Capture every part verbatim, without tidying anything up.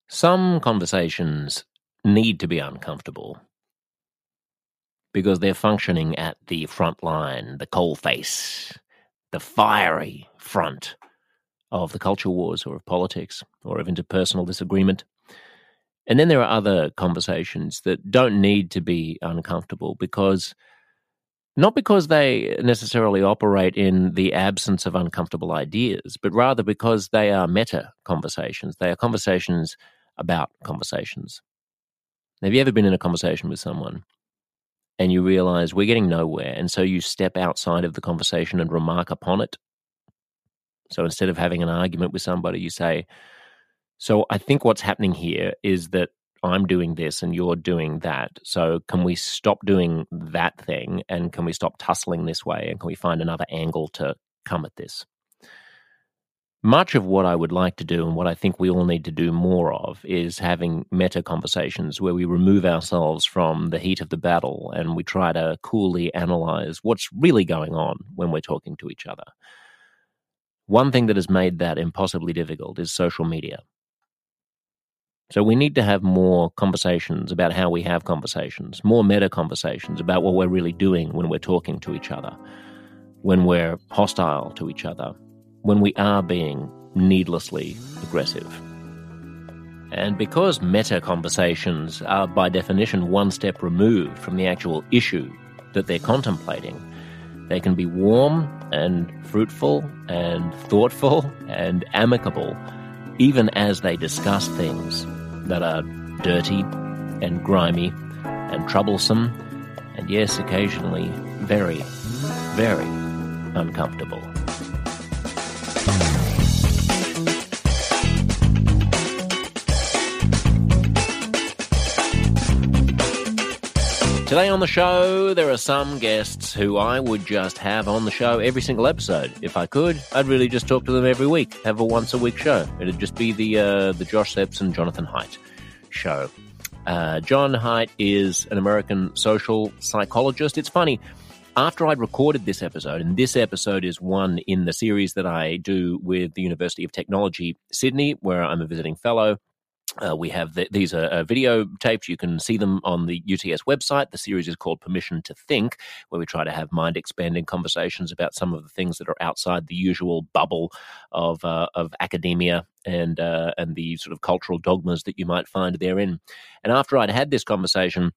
Some conversations need to be uncomfortable because they're functioning at the front line, the coalface, the fiery front of the culture wars or of politics or of interpersonal disagreement. And then there are other conversations that don't need to be uncomfortable because, not because they necessarily operate in the absence of uncomfortable ideas, but rather because they are meta conversations. They are conversations about conversations. Have you ever been in a conversation with someone and you realize we're getting nowhere, and so you step outside of the conversation and remark upon it? So instead of having an argument with somebody, you say, so I think what's happening here is that I'm doing this and you're doing that. So can we stop doing that thing, and can we stop tussling this way, and can we find another angle to come at this? Much of what I would like to do, and what I think we all need to do more of, is having meta conversations where we remove ourselves from the heat of the battle and we try to coolly analyze what's really going on when we're talking to each other. One thing that has made that impossibly difficult is social media. So we need to have more conversations about how we have conversations, more meta conversations about what we're really doing when we're talking to each other, when we're hostile to each other, when we are being needlessly aggressive. And because meta conversations are by definition one step removed from the actual issue that they're contemplating, they can be warm and fruitful and thoughtful and amicable, even as they discuss things that are dirty and grimy and troublesome, and yes, occasionally very, very uncomfortable. Today on the show, there are some guests who I would just have on the show every single episode. If I could, I'd really just talk to them every week, have a once-a-week show. It'd just be the uh, the Josh Szeps and Jonathan Haidt show. Uh, John Haidt is an American social psychologist. It's funny, after I'd recorded this episode, and this episode is one in the series that I do with the University of Technology, Sydney, where I'm a visiting fellow. Uh, we have the, these are uh, video tapes. You can see them on the U T S website. The series is called Permission to Think, where we try to have mind-expanding conversations about some of the things that are outside the usual bubble of uh, of academia and uh, and the sort of cultural dogmas that you might find therein. And after I'd had this conversation,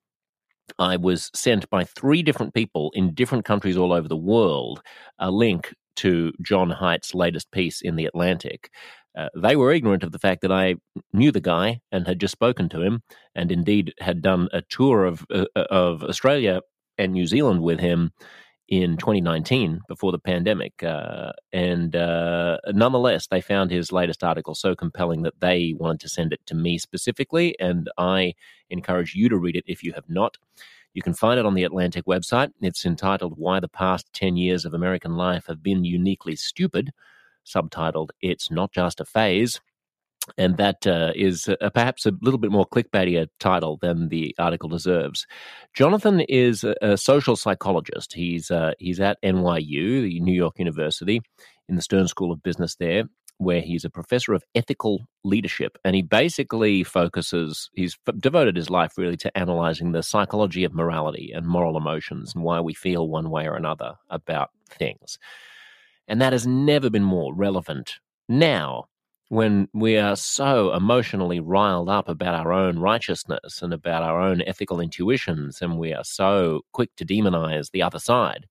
I was sent by three different people in different countries all over the world a link to John Haidt's latest piece in The Atlantic. Uh, they were ignorant of the fact that I knew the guy and had just spoken to him, and indeed had done a tour of uh, of Australia and New Zealand with him in twenty nineteen, before the pandemic. Uh, and uh, nonetheless, they found his latest article so compelling that they wanted to send it to me specifically, and I encourage you to read it if you have not. You can find it on the Atlantic website. It's entitled Why the Past ten Years of American Life Have Been Uniquely Stupid, subtitled It's Not Just a Phase. And that uh, is uh, perhaps a little bit more clickbaitier title than the article deserves. Jonathan is a, a social psychologist. He's uh, he's at N Y U, the New York University, in the Stern School of Business there, where he's a professor of ethical leadership. And he basically focuses, he's devoted his life really to analyzing the psychology of morality and moral emotions and why we feel one way or another about things. And that has never been more relevant now, when we are so emotionally riled up about our own righteousness and about our own ethical intuitions, and we are so quick to demonize the other side.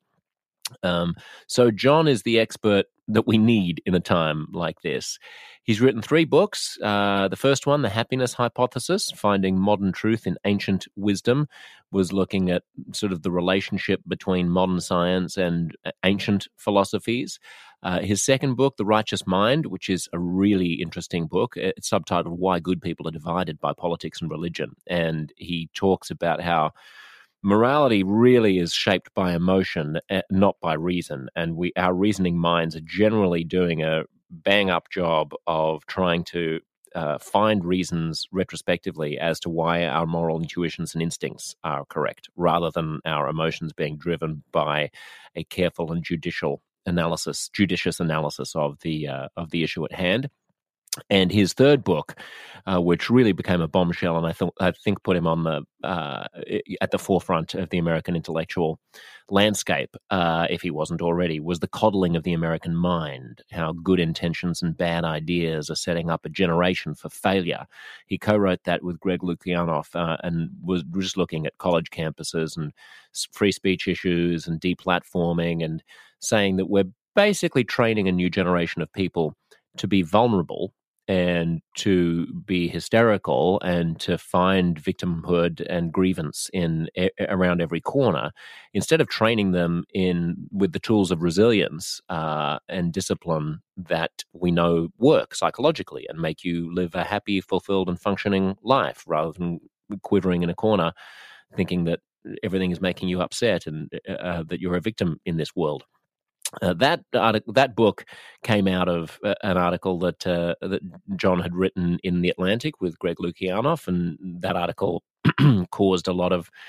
Um, so John is the expert that we need in a time like this. He's written three books. Uh, the first one, The Happiness Hypothesis, Finding Modern Truth in Ancient Wisdom, was looking at sort of the relationship between modern science and ancient philosophies. Uh, his second book, The Righteous Mind, which is a really interesting book, it's subtitled Why Good People Are Divided by Politics and Religion. And he talks about how morality really is shaped by emotion, not by reason. And we, our reasoning minds are generally doing a bang-up job of trying to uh, find reasons retrospectively as to why our moral intuitions and instincts are correct, rather than our emotions being driven by a careful and judicial analysis, judicious analysis of the uh, of the issue at hand. And his third book, uh, which really became a bombshell, and I, th- I think put him on the uh, at the forefront of the American intellectual landscape, uh, if he wasn't already, was The Coddling of the American Mind, how good intentions and bad ideas are setting up a generation for failure. He co-wrote that with Greg Lukianoff uh, and was just looking at college campuses and free speech issues and deplatforming and saying that we're basically training a new generation of people to be vulnerable and to be hysterical and to find victimhood and grievance in a, around every corner, instead of training them in with the tools of resilience uh, and discipline that we know work psychologically and make you live a happy, fulfilled, and functioning life, rather than quivering in a corner thinking that everything is making you upset and uh, that you're a victim in this world. Uh, that article, that book came out of uh, an article that uh, that John had written in The Atlantic with Greg Lukianoff, and that article caused a lot of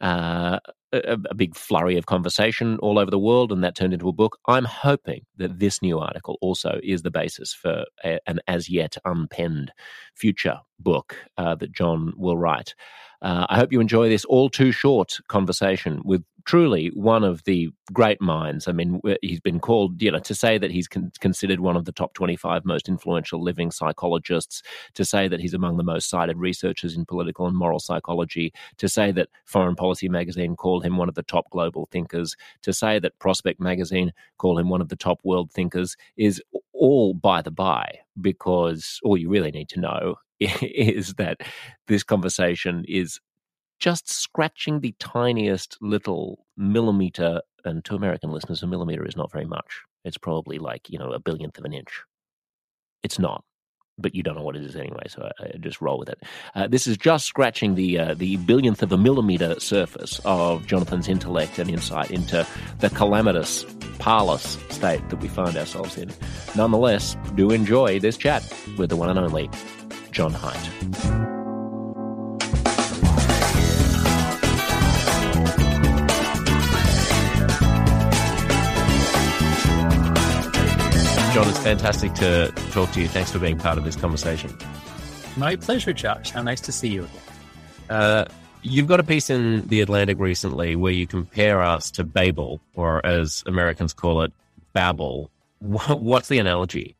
uh, a, a big flurry of conversation all over the world, and that turned into a book. I'm hoping that this new article also is the basis for a, an as yet unpenned future book uh, that John will write. Uh, I hope you enjoy this all too short conversation with truly one of the great minds. I mean, he's been called, you know, to say that he's con- considered one of the top twenty-five most influential living psychologists, to say that he's among the most cited researchers in political and moral psychology, to say that Foreign Policy magazine called him one of the top global thinkers, to say that Prospect magazine called him one of the top world thinkers, is all by the by, because all you really need to know is that this conversation is just scratching the tiniest little millimeter, and to American listeners, a millimeter is not very much. It's probably like, you know, a billionth of an inch. It's not, but you don't know what it is anyway, so I, I just roll with it. Uh, this is just scratching the uh, the billionth of a millimeter surface of Jonathan's intellect and insight into the calamitous, parlous state that we find ourselves in. Nonetheless, do enjoy this chat with the one and only John Haidt. John, it's fantastic to talk to you. Thanks for being part of this conversation. My pleasure, Josh. How nice to see you again. Uh, you've got a piece in The Atlantic recently where you compare us to Babel, or as Americans call it, Babel. What's the analogy?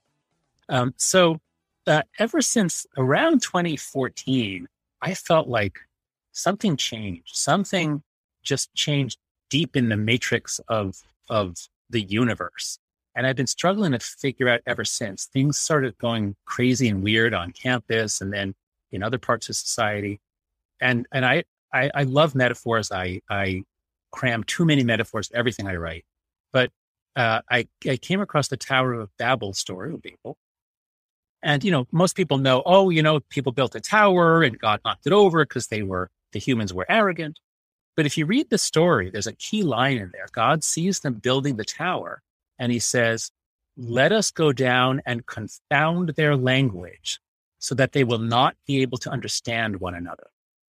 Um, so uh, ever since around twenty fourteen, I felt like something changed. Something just changed deep in the matrix of of the universe. And I've been struggling to figure out ever since. Things started going crazy and weird on campus and then in other parts of society. And and I I, I love metaphors. I I cram too many metaphors to everything I write. But uh, I I came across the Tower of Babel story of Babel. And, you know, most people know, oh, you know, people built a tower and God knocked it over because they were, the humans were arrogant. But if you read the story, there's a key line in there. God sees them building the tower and he says, let us go down and confound their language so that they will not be able to understand one another.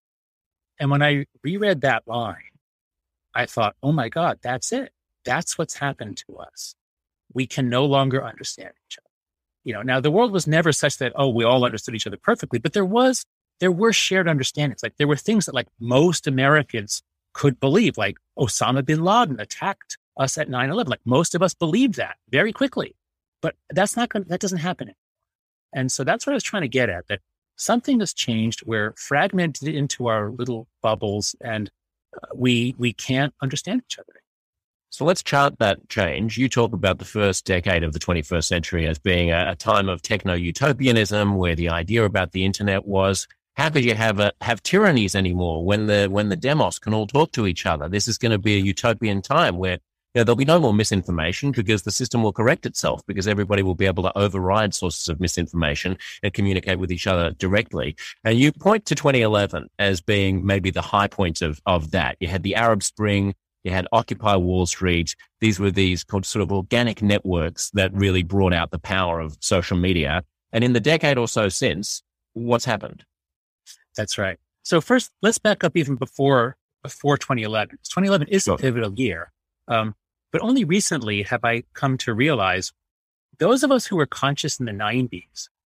And when I reread that line, I thought, oh my God, that's it. That's what's happened to us. We can no longer understand each other. You know, now the world was never such that, oh, we all understood each other perfectly, but there was, there were shared understandings. Like there were things that like most Americans could believe, like Osama bin Laden attacked us at nine eleven. Like most of us believed that very quickly, but that's not going to, that doesn't happen anymore. And so that's what I was trying to get at, that something has changed. We're fragmented into our little bubbles and uh, we, we can't understand each other. So let's chart that change. You talk about the first decade of the twenty-first century as being a, a time of techno-utopianism, where the idea about the internet was, how could you have a, have tyrannies anymore when the when the demos can all talk to each other? This is going to be a utopian time where, you know, there'll be no more misinformation because the system will correct itself, because everybody will be able to override sources of misinformation and communicate with each other directly. And you point to twenty eleven as being maybe the high point of, of that. You had the Arab Spring. You had Occupy Wall Street. These were these called sort of organic networks that really brought out the power of social media. And in the decade or so since, what's happened? That's right. So first, let's back up even before before twenty eleven. twenty eleven is Sure. a pivotal year. Um, but only recently have I come to realize those of us who were conscious in the nineties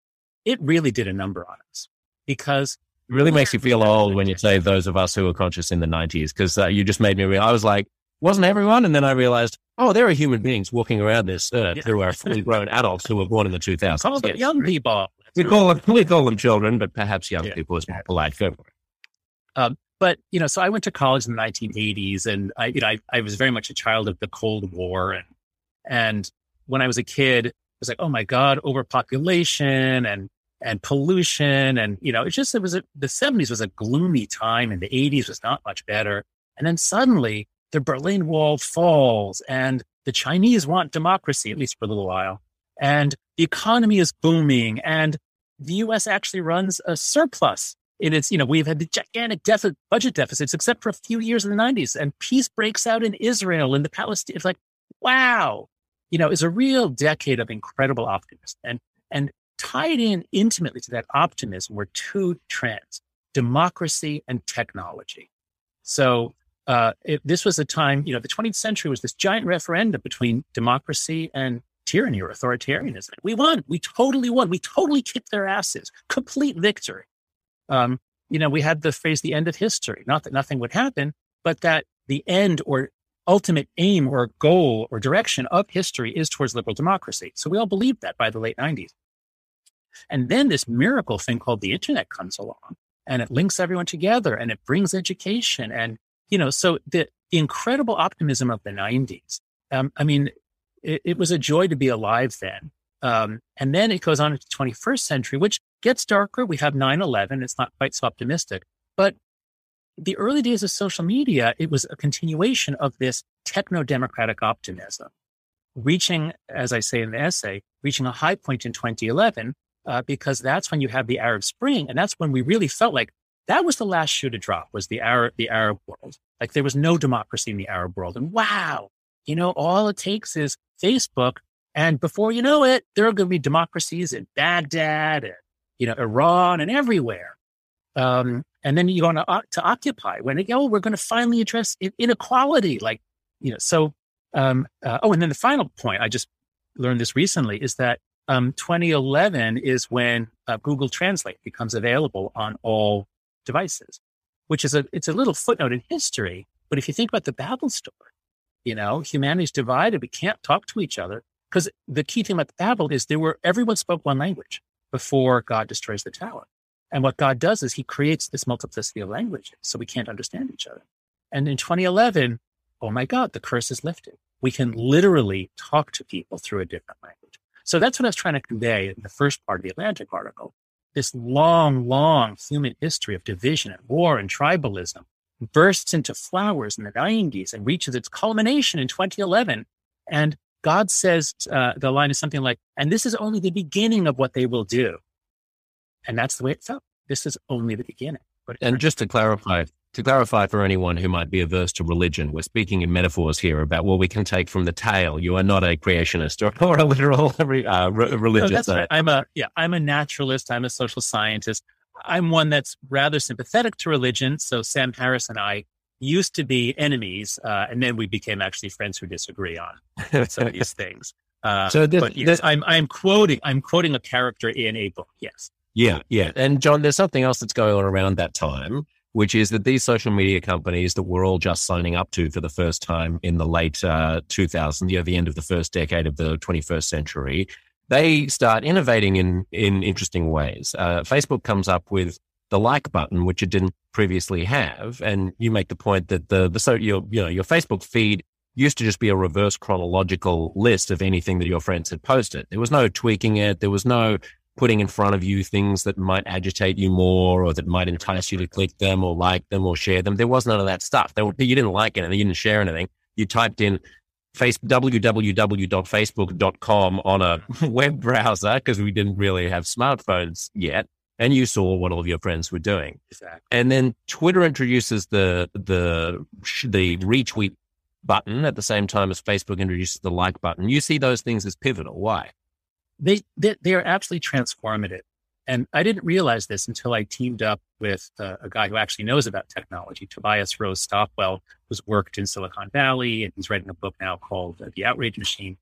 it really did a number on us because it really makes you feel old when you say those of us who were conscious in the nineties, because uh, you just made me realize, I was like, wasn't everyone? And then I realized, oh, there are human beings walking around this earth yeah. who are fully grown adults who were born in the two thousands. Call them yes. young people. We call them, we call them children, but perhaps young yeah. people is more polite. Go for it. Um, but, you know, so I went to college in the nineteen eighties, and I, you know, I, I was very much a child of the Cold War. And, and when I was a kid, it was like, oh my God, overpopulation and, and pollution. And, you know, it just, it was, a, the seventies was a gloomy time, and the eighties was not much better. And then suddenly the Berlin Wall falls, and the Chinese want democracy, at least for a little while. And the economy is booming, and the U S actually runs a surplus in its, you know, we've had the gigantic deficit, budget deficits, except for a few years in the nineties, and peace breaks out in Israel and the Palestine. It's like, wow, you know, it's a real decade of incredible optimism. And, and tied in intimately to that optimism were two trends, democracy and technology. So, Uh, it, this was a time, you know, the twentieth century was this giant referendum between democracy and tyranny or authoritarianism. We won. We totally won. We totally kicked their asses. Complete victory. Um, you know, we had the phrase, the end of history. Not that nothing would happen, but that the end or ultimate aim or goal or direction of history is towards liberal democracy. So we all believed that by the late nineties. And then this miracle thing called the internet comes along, and it links everyone together, and it brings education. And you know, so the, the incredible optimism of the nineties, um, I mean, it, it was a joy to be alive then. Um, and then it goes on into the twenty-first century, which gets darker. We have nine eleven. It's not quite so optimistic. But the early days of social media, it was a continuation of this techno-democratic optimism, reaching, as I say in the essay, reaching a high point in twenty eleven, uh, because that's when you have the Arab Spring. And that's when we really felt like that was the last shoe to drop, was the Arab, the Arab world. Like there was no democracy in the Arab world. And wow, you know, all it takes is Facebook. And before you know it, there are going to be democracies in Baghdad and, you know, Iran and everywhere. Um, and then you go on to, to Occupy when they go, oh, we're going to finally address inequality. Like, you know, so, um, uh, oh, and then the final point, I just learned this recently, is that um, twenty eleven is when uh, Google Translate becomes available on all devices, which is a, it's a little footnote in history. But if you think about the Babel story, you know, humanity's divided. We can't talk to each other, because the key thing about the Babel is there were, everyone spoke one language before God destroys the tower. And what God does is he creates this multiplicity of languages, so we can't understand each other. And in twenty eleven, oh my God, the curse is lifted. We can literally talk to people through a different language. So that's what I was trying to convey in the first part of the Atlantic article. This long, long human history of division and war and tribalism bursts into flowers in the nineties and reaches its culmination in twenty eleven. And God says, uh, the line is something like, and this is only the beginning of what they will do. And that's the way it felt. This is only the beginning. But and just to clarify, to clarify for anyone who might be averse to religion, we're speaking in metaphors here about what we can take from the tale. You are not a creationist or, or a literal uh, re- religious. No, that's right. I'm a yeah. I'm a naturalist. I'm a social scientist. I'm one that's rather sympathetic to religion. So Sam Harris and I used to be enemies, uh, and then we became actually friends who disagree on some of these things. Uh, so this, but yes, this, I'm I'm quoting I'm quoting a character in a book. Yes. Yeah, yeah. And John, there's something else that's going on around that time, which is that these social media companies that we're all just signing up to for the first time in the late uh, two thousands, you know, the end of the first decade of the twenty-first century, they start innovating in, in interesting ways. Uh, Facebook comes up with the like button, which it didn't previously have. And you make the point that the, the so your, you know, your Facebook feed used to just be a reverse chronological list of anything that your friends had posted. There was no tweaking it. There was no putting in front of you things that might agitate you more or that might entice you to click them or like them or share them. There was none of that stuff. There were, you didn't like anything. You didn't share anything. You typed in face, w w w dot facebook dot com on a web browser, because we didn't really have smartphones yet, and you saw what all of your friends were doing. Exactly. And then Twitter introduces the, the, the retweet button at the same time as Facebook introduces the like button. You see those things as pivotal. Why? They, they they are absolutely transformative. And I didn't realize this until I teamed up with uh, a guy who actually knows about technology, Tobias Rose Stockwell, who's worked in Silicon Valley, and he's writing a book now called uh, The Outrage Machine.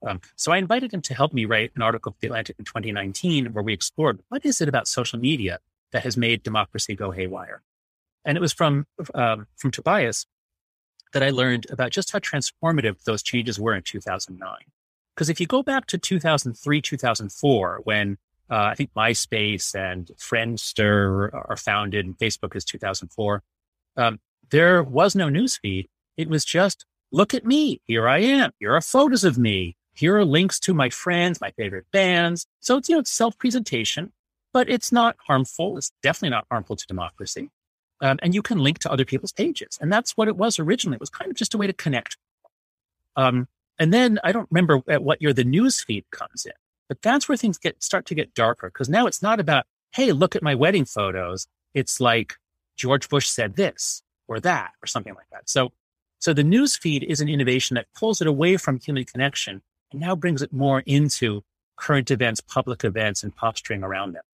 Um, so I invited him to help me write an article for The Atlantic in twenty nineteen where we explored what is it about social media that has made democracy go haywire. And it was from um, from Tobias that I learned about just how transformative those changes were in two thousand nine. Because if you go back to two thousand three, two thousand four, when uh, I think MySpace and Friendster are founded and Facebook is two thousand four, um, there was no newsfeed. It was just, look at me. Here I am. Here are photos of me. Here are links to my friends, my favorite bands. So it's, you know, it's self-presentation, but it's not harmful. It's definitely not harmful to democracy. Um, and you can link to other people's pages. And that's what it was originally. It was kind of just a way to connect. Um, and then I don't remember at what year the news feed comes in, but that's where things get start to get darker. Because now it's not about, hey, look at my wedding photos. It's like George Bush said this or that or something like that. So, so the news feed is an innovation that pulls it away from human connection and now brings it more into current events, public events, and posturing around them.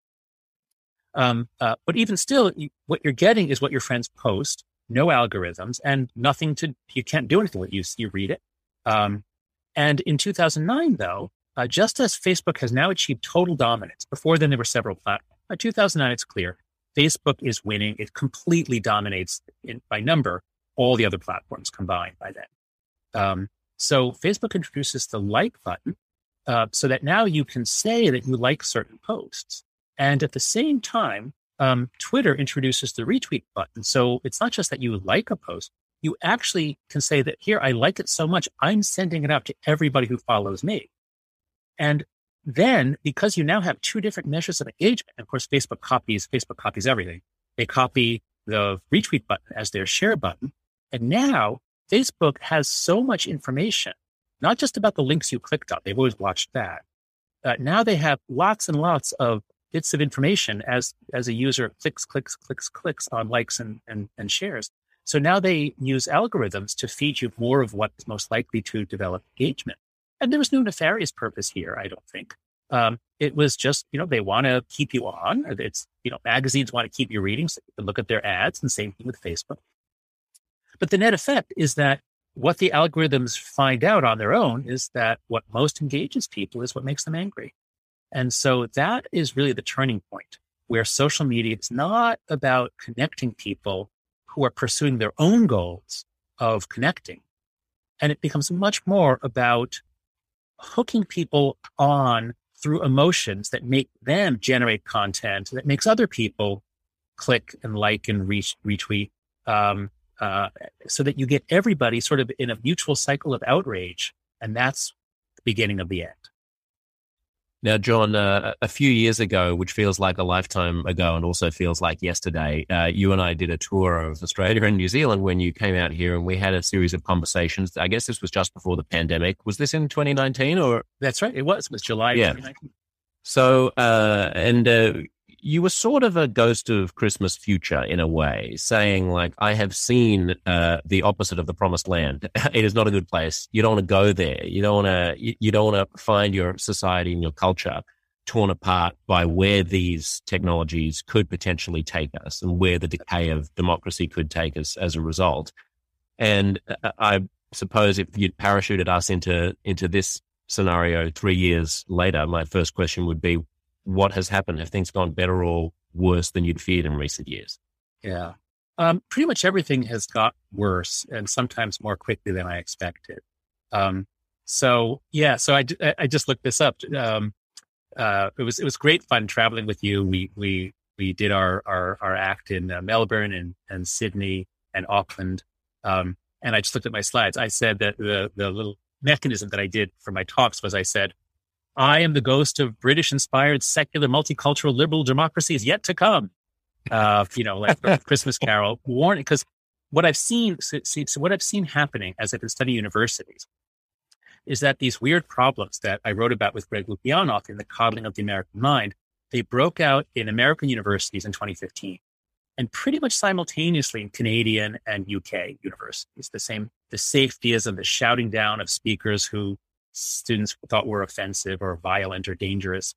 Um, uh, but even still, you, what you're getting is what your friends post, no algorithms, and nothing to, you can't do anything with it. You, you read it. Um, and in two thousand nine, though, uh, just as Facebook has now achieved total dominance, before then there were several platforms. By two thousand nine, it's clear Facebook is winning. It completely dominates in, by number all the other platforms combined by then. Um, so Facebook introduces the like button uh, so that now you can say that you like certain posts. And at the same time, um, Twitter introduces the retweet button. So it's not just that you like a post, you actually can say that here, I like it so much, I'm sending it out to everybody who follows me. And then because you now have two different measures of engagement, and of course, Facebook copies, Facebook copies everything. They copy the retweet button as their share button. And now Facebook has so much information, not just about the links you clicked on. They've always watched that. Uh, now they have lots and lots of bits of information as, as a user clicks, clicks, clicks, clicks on likes and, and, and shares. So now they use algorithms to feed you more of what's most likely to develop engagement. And there was no nefarious purpose here, I don't think. Um, it was just, you know, they want to keep you on. It's, you know, magazines want to keep you reading so you can look at their ads, and same thing with Facebook. But the net effect is that what the algorithms find out on their own is that what most engages people is what makes them angry. And so that is really the turning point where social media is not about connecting people who are pursuing their own goals of connecting. And it becomes much more about hooking people on through emotions that make them generate content that makes other people click and like and re- retweet, um, uh, so that you get everybody sort of in a mutual cycle of outrage. And that's the beginning of the end. Now, John, uh, a few years ago, which feels like a lifetime ago and also feels like yesterday, uh, you and I did a tour of Australia and New Zealand when you came out here, and we had a series of conversations. I guess this was just before the pandemic. Was this in twenty nineteen or? That's right. It was. It was July yeah. twenty nineteen. So, uh, and uh, you were sort of a ghost of Christmas future in a way, saying like, I have seen uh, the opposite of the promised land. It is not a good place. You don't want to go there. You don't want to, you, you don't want to find your society and your culture torn apart by where these technologies could potentially take us and where the decay of democracy could take us as a result. And I suppose if you'd parachuted us into, into this scenario three years later, my first question would be, what has happened? Have things gone better or worse than you'd feared in recent years? Yeah. Um, pretty much everything has got worse, and sometimes more quickly than I expected. Um, so yeah, so I, I just looked this up. Um, uh, it was, it was great fun traveling with you. We, we, we did our, our, our act in uh, Melbourne and, and Sydney and Auckland. Um, and I just looked at my slides. I said that the, the little mechanism that I did for my talks was I said, I am the ghost of British-inspired secular multicultural liberal democracy is yet to come. Uh, you know, like Christmas Carol warning. Because what I've seen, see, so what I've seen happening as I've been studying universities is that these weird problems that I wrote about with Greg Lukianoff in The Coddling of the American Mind, they broke out in American universities in twenty fifteen, and pretty much simultaneously in Canadian and U K universities. The same, the safetyism, the shouting down of speakers who students thought were offensive or violent or dangerous.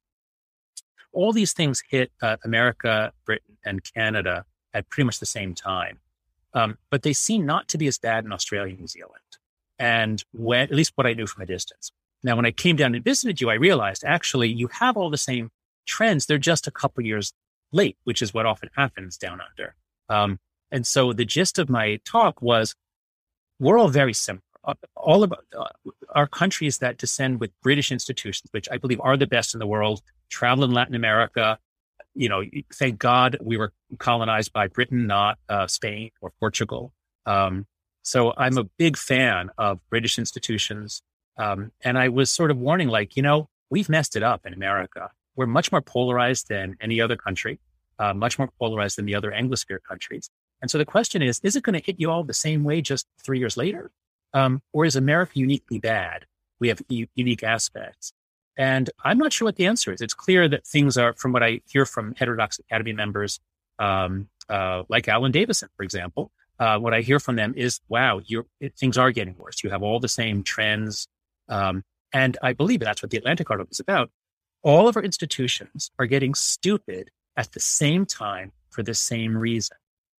All these things hit uh, America, Britain, and Canada at pretty much the same time. Um, but they seem not to be as bad in Australia and New Zealand. And when, at least what I knew from a distance. Now, when I came down and visited you, I realized actually you have all the same trends. They're just a couple years late, which is what often happens down under. Um, and so the gist of my talk was, we're all very similar. All of uh, our countries that descend with British institutions, which I believe are the best in the world, travel in Latin America. You know, thank God we were colonized by Britain, not uh, Spain or Portugal. Um, so I'm a big fan of British institutions. Um, and I was sort of warning, like, you know, we've messed it up in America. We're much more polarized than any other country, uh, much more polarized than the other Anglosphere countries. And so the question is, is it going to hit you all the same way just three years later? Um, or is America uniquely bad? We have u- unique aspects. And I'm not sure what the answer is. It's clear that things are, from what I hear from Heterodox Academy members, um, uh, like Alan Davison, for example, uh, what I hear from them is, wow, you're, it, things are getting worse. You have all the same trends. Um, and I believe that's what the Atlantic article is about. All of our institutions are getting stupid at the same time for the same reason.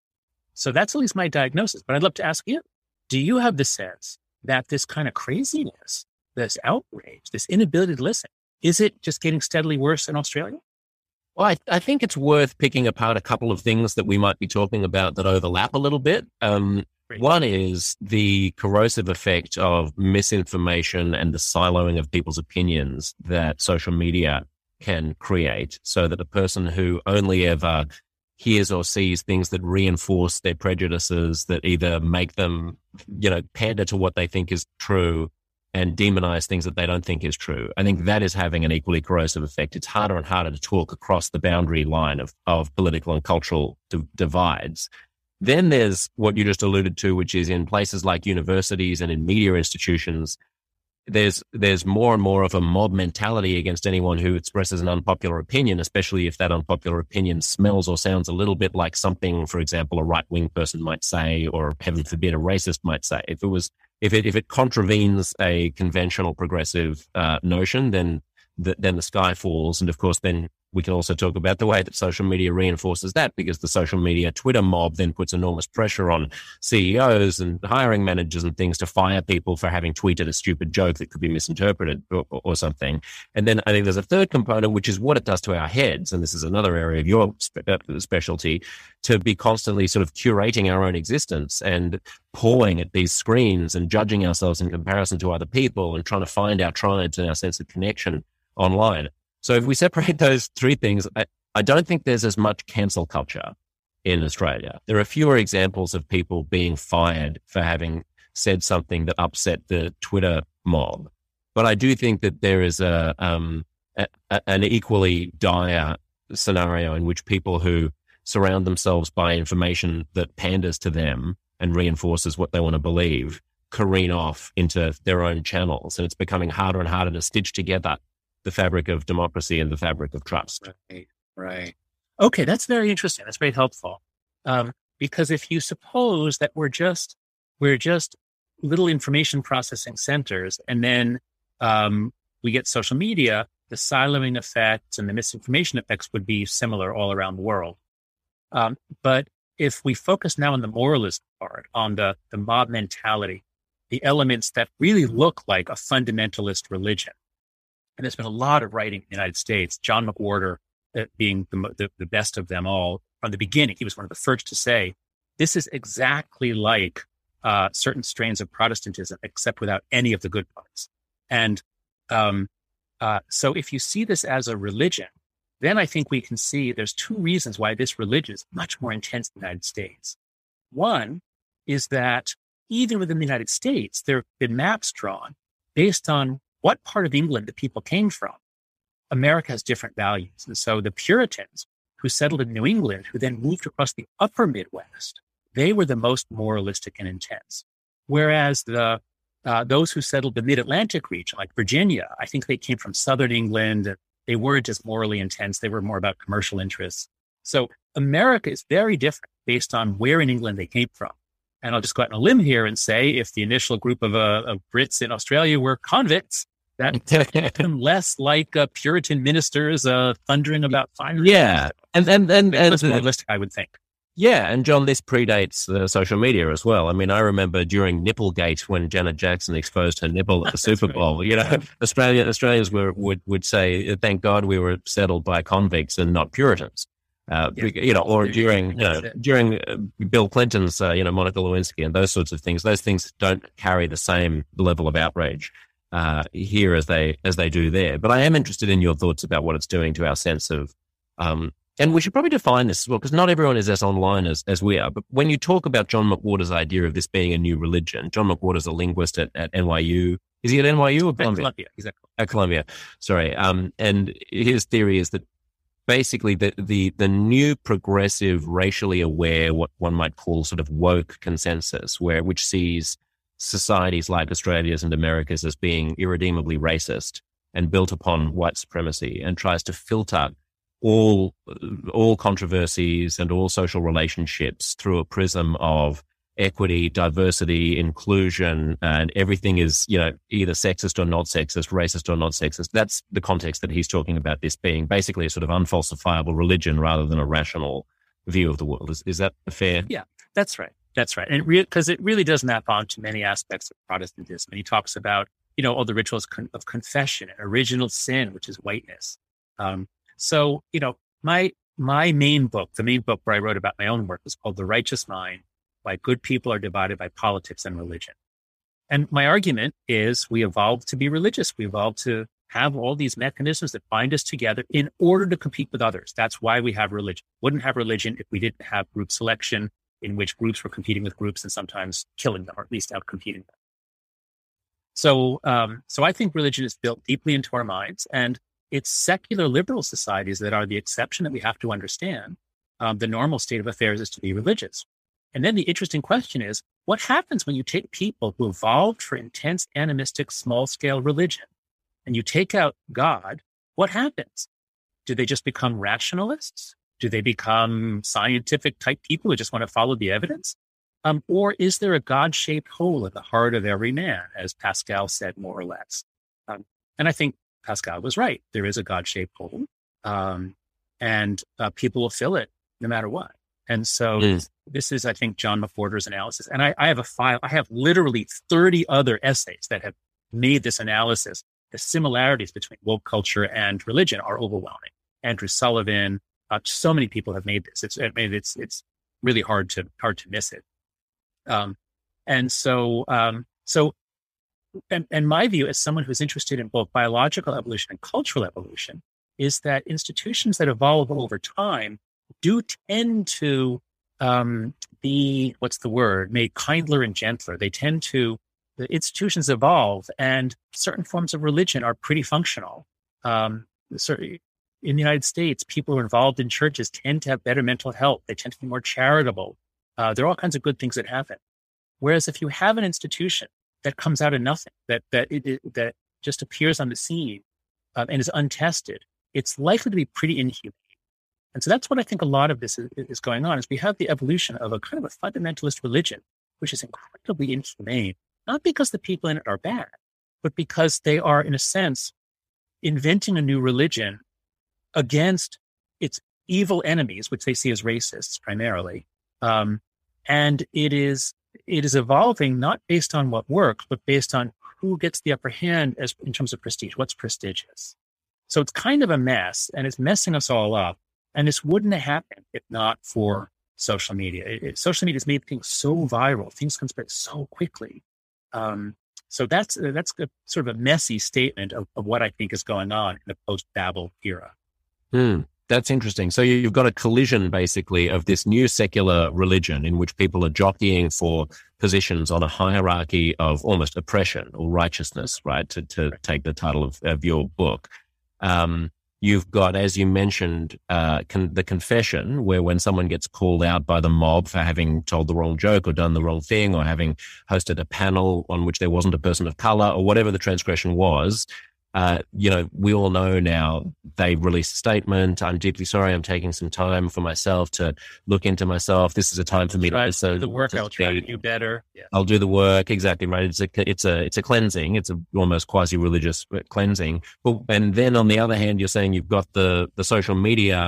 So that's at least my diagnosis. But I'd love to ask you, do you have the sense that this kind of craziness, this outrage, this inability to listen, is it just getting steadily worse in Australia? Well, I, I think it's worth picking apart a couple of things that we might be talking about that overlap a little bit. Um, one is the corrosive effect of misinformation and the siloing of people's opinions that social media can create, so that a person who only ever hears or sees things that reinforce their prejudices, that either make them, you know, pander to what they think is true and demonize things that they don't think is true. I think that is having an equally corrosive effect. It's harder and harder to talk across the boundary line of, of political and cultural d- divides. Then there's what you just alluded to, which is in places like universities and in media institutions, there's there's more and more of a mob mentality against anyone who expresses an unpopular opinion, especially if that unpopular opinion smells or sounds a little bit like something, for example, a right-wing person might say, or heaven forbid, a racist might say. If it was, if it if it contravenes a conventional progressive uh, notion, then the, then the sky falls. And of course, then we can also talk about the way that social media reinforces that, because the social media Twitter mob then puts enormous pressure on C E Os and hiring managers and things to fire people for having tweeted a stupid joke that could be misinterpreted or, or something. And then I think there's a third component, which is what it does to our heads. And this is another area of your spe- uh, specialty, to be constantly sort of curating our own existence and pawing at these screens and judging ourselves in comparison to other people and trying to find our tribes and our sense of connection online. So if we separate those three things, I, I don't think there's as much cancel culture in Australia. There are fewer examples of people being fired for having said something that upset the Twitter mob. But I do think that there is a, um, a, a an equally dire scenario in which people who surround themselves by information that panders to them and reinforces what they want to believe careen off into their own channels. And it's becoming harder and harder to stitch together the fabric of democracy and the fabric of trust. Right, right. Okay, that's very interesting. That's very helpful. Um, because if you suppose that we're just we're just little information processing centers, and then um, we get social media, the siloing effects and the misinformation effects would be similar all around the world. Um, but if we focus now on the moralism part, on the the mob mentality, the elements that really look like a fundamentalist religion. And there's been a lot of writing in the United States, John McWhorter uh, being the, the, the best of them all. From the beginning, he was one of the first to say, this is exactly like uh, certain strains of Protestantism, except without any of the good parts. And um, uh, so if you see this as a religion, then I think we can see there's two reasons why this religion is much more intense in the United States. One is that even within the United States, there have been maps drawn based on what part of England the people came from. America has different values. And so the Puritans who settled in New England, who then moved across the upper Midwest, they were the most moralistic and intense. Whereas the uh, those who settled the mid-Atlantic region, like Virginia, I think they came from Southern England. And they weren't as morally intense. They were more about commercial interests. So America is very different based on where in England they came from. And I'll just go out on a limb here and say, if the initial group of, uh, of Brits in Australia were convicts, that makes them less like uh, Puritan ministers uh, thundering about fire. Yeah, and and and, and less moralistic, I would think. Yeah, and John, this predates uh, social media as well. I mean, I remember during Nipplegate when Janet Jackson exposed her nipple at the Super right. Bowl. You know, Australia, Australians were, would would say, "Thank God we were settled by convicts and not Puritans." Uh, yes. You know, or during you know during uh, Bill Clinton's uh, you know Monica Lewinsky and those sorts of things. Those things don't carry the same level of outrage uh, here as they as they do there. But I am interested in your thoughts about what it's doing to our sense of. Um, And we should probably define this as well, because not everyone is as online as, as we are. But when you talk about John McWhorter's idea of this being a new religion, John McWhorter's a linguist at, at N Y U. Is he at N Y U or Columbia? At Columbia, exactly. At Columbia, sorry. Um, and his theory is that basically the, the, the new progressive, racially aware, what one might call sort of woke consensus, where which sees societies like Australia's and America's as being irredeemably racist and built upon white supremacy, and tries to filter all all controversies and all social relationships through a prism of equity, diversity, inclusion, and everything is, you know, either sexist or not sexist, racist or not sexist. That's the context that he's talking about, this being basically a sort of unfalsifiable religion rather than a rational view of the world. Is, is that fair? Yeah, that's right. That's right. And because it, re- it really does map onto many aspects of Protestantism. And he talks about, you know, all the rituals con- of confession, and original sin, which is whiteness. Um, So, you know, my my main book, the main book where I wrote about my own work, is called The Righteous Mind: Why Good People Are Divided by Politics and Religion. And my argument is we evolved to be religious. We evolved to have all these mechanisms that bind us together in order to compete with others. That's why we have religion. Wouldn't have religion if we didn't have group selection, in which groups were competing with groups and sometimes killing them, or at least out-competing them. So, um, so I think religion is built deeply into our minds, and it's secular liberal societies that are the exception that we have to understand. Um, the normal state of affairs is to be religious. And then the interesting question is, what happens when you take people who evolved for intense animistic small-scale religion and you take out God? What happens? Do they just become rationalists? Do they become scientific type people who just want to follow the evidence? Um, or is there a God-shaped hole in the heart of every man, as Pascal said, more or less? Um, and I think Pascal was right. There is a God-shaped hole, um, and uh, people will fill it no matter what. And so mm. this is, I think, John McWhorter's analysis. And I, I have a file, I have literally thirty other essays that have made this analysis. The similarities between woke culture and religion are overwhelming. Andrew Sullivan, uh, so many people have made this. It's, I mean, it's, it's really hard to, hard to miss it. Um, and so, um, so, And, and my view, as someone who's interested in both biological evolution and cultural evolution, is that institutions that evolve over time do tend to um, be, what's the word, made kindler and gentler. They tend to, the institutions evolve, and certain forms of religion are pretty functional. Um, in the United States, people who are involved in churches tend to have better mental health. They tend to be more charitable. Uh, there are all kinds of good things that happen. Whereas if you have an institution that comes out of nothing, that that it, it, that just appears on the scene um, and is untested, it's likely to be pretty inhumane. And so that's what I think a lot of this is, is going on, is we have the evolution of a kind of a fundamentalist religion, which is incredibly inhumane, not because the people in it are bad, but because they are, in a sense, inventing a new religion against its evil enemies, which they see as racists primarily. Um, and it is It is evolving not based on what works, but based on who gets the upper hand as in terms of prestige, what's prestigious. So it's kind of a mess, and it's messing us all up. And this wouldn't have happened if not for social media. It, it, social media has made things so viral. Things can spread so quickly. Um, so that's that's a, sort of a messy statement of, of what I think is going on in the post-Babel era. Hmm. That's interesting. So you've got a collision, basically, of this new secular religion in which people are jockeying for positions on a hierarchy of almost oppression or righteousness, right? To, to take the title of, of your book. Um, you've got, as you mentioned, uh, con- the confession, where when someone gets called out by the mob for having told the wrong joke or done the wrong thing or having hosted a panel on which there wasn't a person of color or whatever the transgression was, Uh, you know, we all know now they release a statement. I'm deeply sorry. I'm taking some time for myself to look into myself. This is a time for me try to so the work. I'll try to do better. Yeah. I'll do the work. Exactly right. It's a it's a it's a cleansing. It's a almost quasi-religious cleansing. But and then on the other hand, you're saying you've got the the social media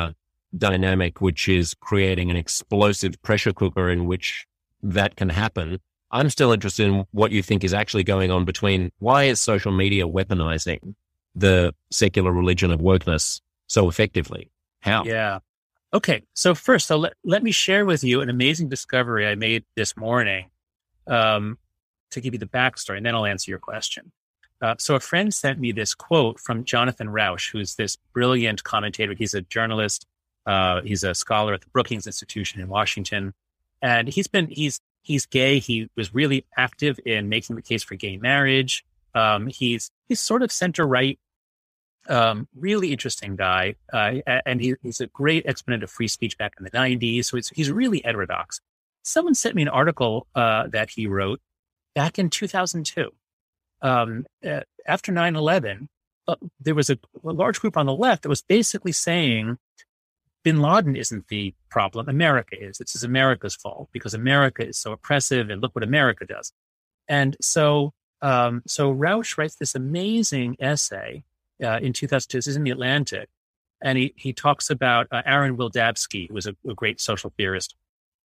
dynamic, which is creating an explosive pressure cooker in which that can happen. I'm still interested in what you think is actually going on between why is social media weaponizing the secular religion of wokeness so effectively? How? Yeah. Okay. So first, so let, let me share with you an amazing discovery I made this morning um, to give you the backstory, and then I'll answer your question. Uh, so a friend sent me this quote from Jonathan Rauch, who's this brilliant commentator. He's a journalist. Uh, he's a scholar at the Brookings Institution in Washington. And he's been, he's, he's gay. He was really active in making the case for gay marriage. Um, he's, he's sort of center-right, um, really interesting guy. Uh, and he, he's a great exponent of free speech back in the nineties. So he's, he's really heterodox. Someone sent me an article, uh, that he wrote back in two thousand two. Um, uh, after nine eleven, uh, there was a, a large group on the left that was basically saying Bin Laden isn't the problem. America is. This is America's fault because America is so oppressive and look what America does. And so, um, so Rauch writes this amazing essay uh, in two thousand two. This is in The Atlantic. And he, he talks about uh, Aaron Wildavsky, who was a, a great social theorist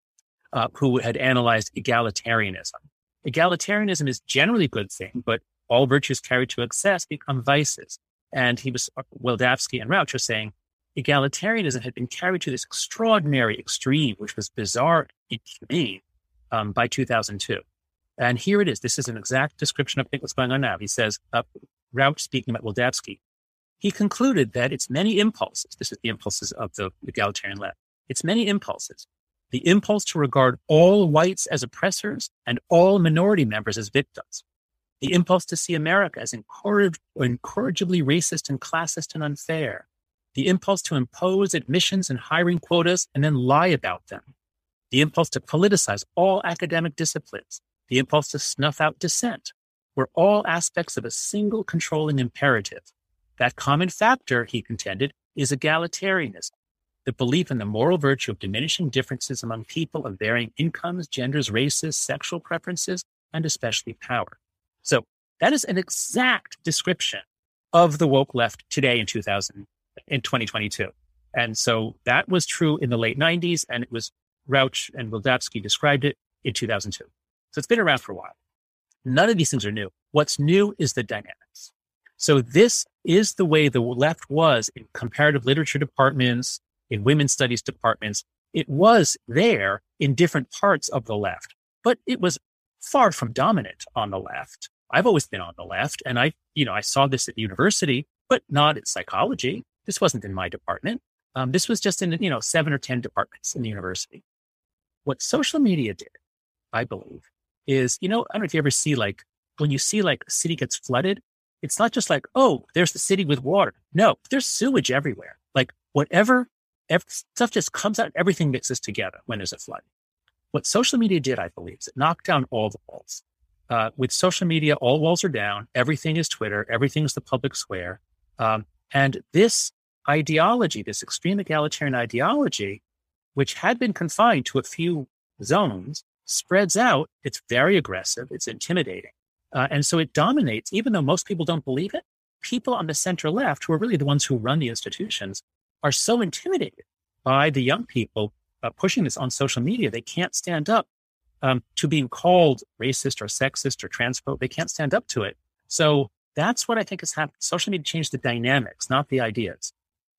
uh, who had analyzed egalitarianism. Egalitarianism is generally a good thing, but all virtues carried to excess become vices. And he was, Wildavsky and Rauch are saying, egalitarianism had been carried to this extraordinary extreme, which was bizarre and inhumane, um, by two thousand two. And here it is. This is an exact description of what's going on now. He says, uh, Rauch speaking about Wildavsky, he concluded that its many impulses, this is the impulses of the egalitarian left, its many impulses, the impulse to regard all whites as oppressors and all minority members as victims, the impulse to see America as incorrig- incorrigibly racist and classist and unfair, the impulse to impose admissions and hiring quotas and then lie about them, the impulse to politicize all academic disciplines, the impulse to snuff out dissent, were all aspects of a single controlling imperative. That common factor, he contended, is egalitarianism, the belief in the moral virtue of diminishing differences among people of varying incomes, genders, races, sexual preferences, and especially power. So that is an exact description of the woke left today in two thousand, in twenty twenty-two. And so that was true in the late nineties, and it was Rauch and Wildavsky described it in two thousand two. So it's been around for a while. None of these things are new. What's new is the dynamics. So this is the way the left was in comparative literature departments, in women's studies departments. It was there in different parts of the left, but it was far from dominant on the left. I've always been on the left, and I, you know, I saw this at the university, but not at psychology. This wasn't in my department. Um, this was just in, you know, seven or ten departments in the university. What social media did, I believe, is, you know, I don't know if you ever see, like, when you see like a city gets flooded, it's not just like, oh, there's the city with water. No, there's sewage everywhere. Like whatever, every, stuff just comes out, everything mixes together when there's a flood. What social media did, I believe, is it knocked down all the walls. Uh, with social media, all walls are down. Everything is Twitter. Everything is the public square. Um, and this ideology, this extreme egalitarian ideology, which had been confined to a few zones, spreads out. It's very aggressive. It's intimidating. Uh, and so it dominates, even though most people don't believe it. People on the center left, who are really the ones who run the institutions, are so intimidated by the young people uh, pushing this on social media. They can't stand up um, to being called racist or sexist or transphobe. They can't stand up to it. So that's what I think has happened. Social media changed the dynamics, not the ideas.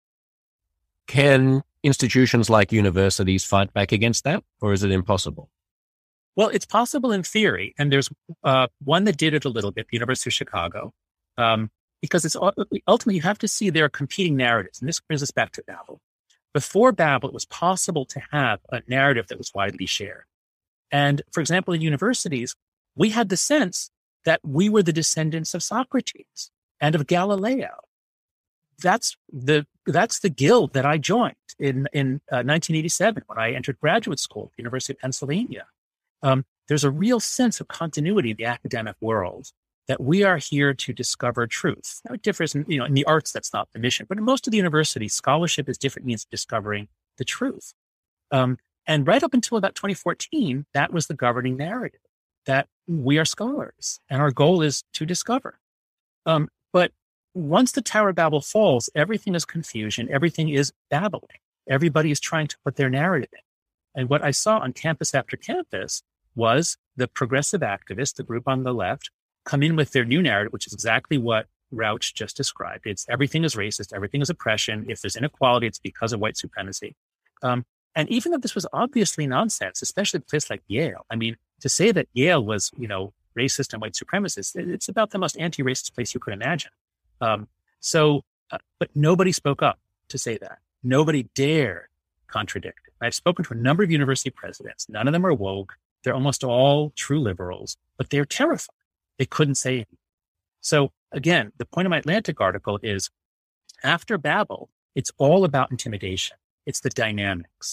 Can institutions like universities fight back against that, or is it impossible? Well, it's possible in theory. And there's uh, one that did it a little bit, the University of Chicago, um, because it's ultimately you have to see there are competing narratives. And this brings us back to Babel. Before Babel, it was possible to have a narrative that was widely shared. And for example, in universities, we had the sense that we were the descendants of Socrates and of Galileo. That's the that's the guild that I joined in, in uh, nineteen eighty-seven when I entered graduate school at the University of Pennsylvania. Um, there's a real sense of continuity in the academic world that we are here to discover truth. Now, it differs in, you know, in the arts, that's not the mission, but in most of the universities, scholarship is different means of discovering the truth. Um, and right up until about twenty fourteen, that was the governing narrative, that we are scholars and our goal is to discover. Um, but once the Tower of Babel falls, everything is confusion, everything is babbling. everybody is trying to put their narrative in. And what I saw on campus after campus was the progressive activists, the group on the left, come in with their new narrative, which is exactly what Rauch just described. It's everything is racist, everything is oppression. If there's inequality, it's because of white supremacy. Um, and even though this was obviously nonsense, especially at a place like Yale, I mean, to say that Yale was, you know, racist and white supremacist, it's about the most anti-racist place you could imagine. Um, so, uh, but nobody spoke up to say that. Nobody dared contradict it. I've spoken to a number of university presidents. None of them are woke. They're almost all true liberals, but they're terrified. They couldn't say anything. So again, the point of my Atlantic article is after Babel, it's all about intimidation. It's the dynamics.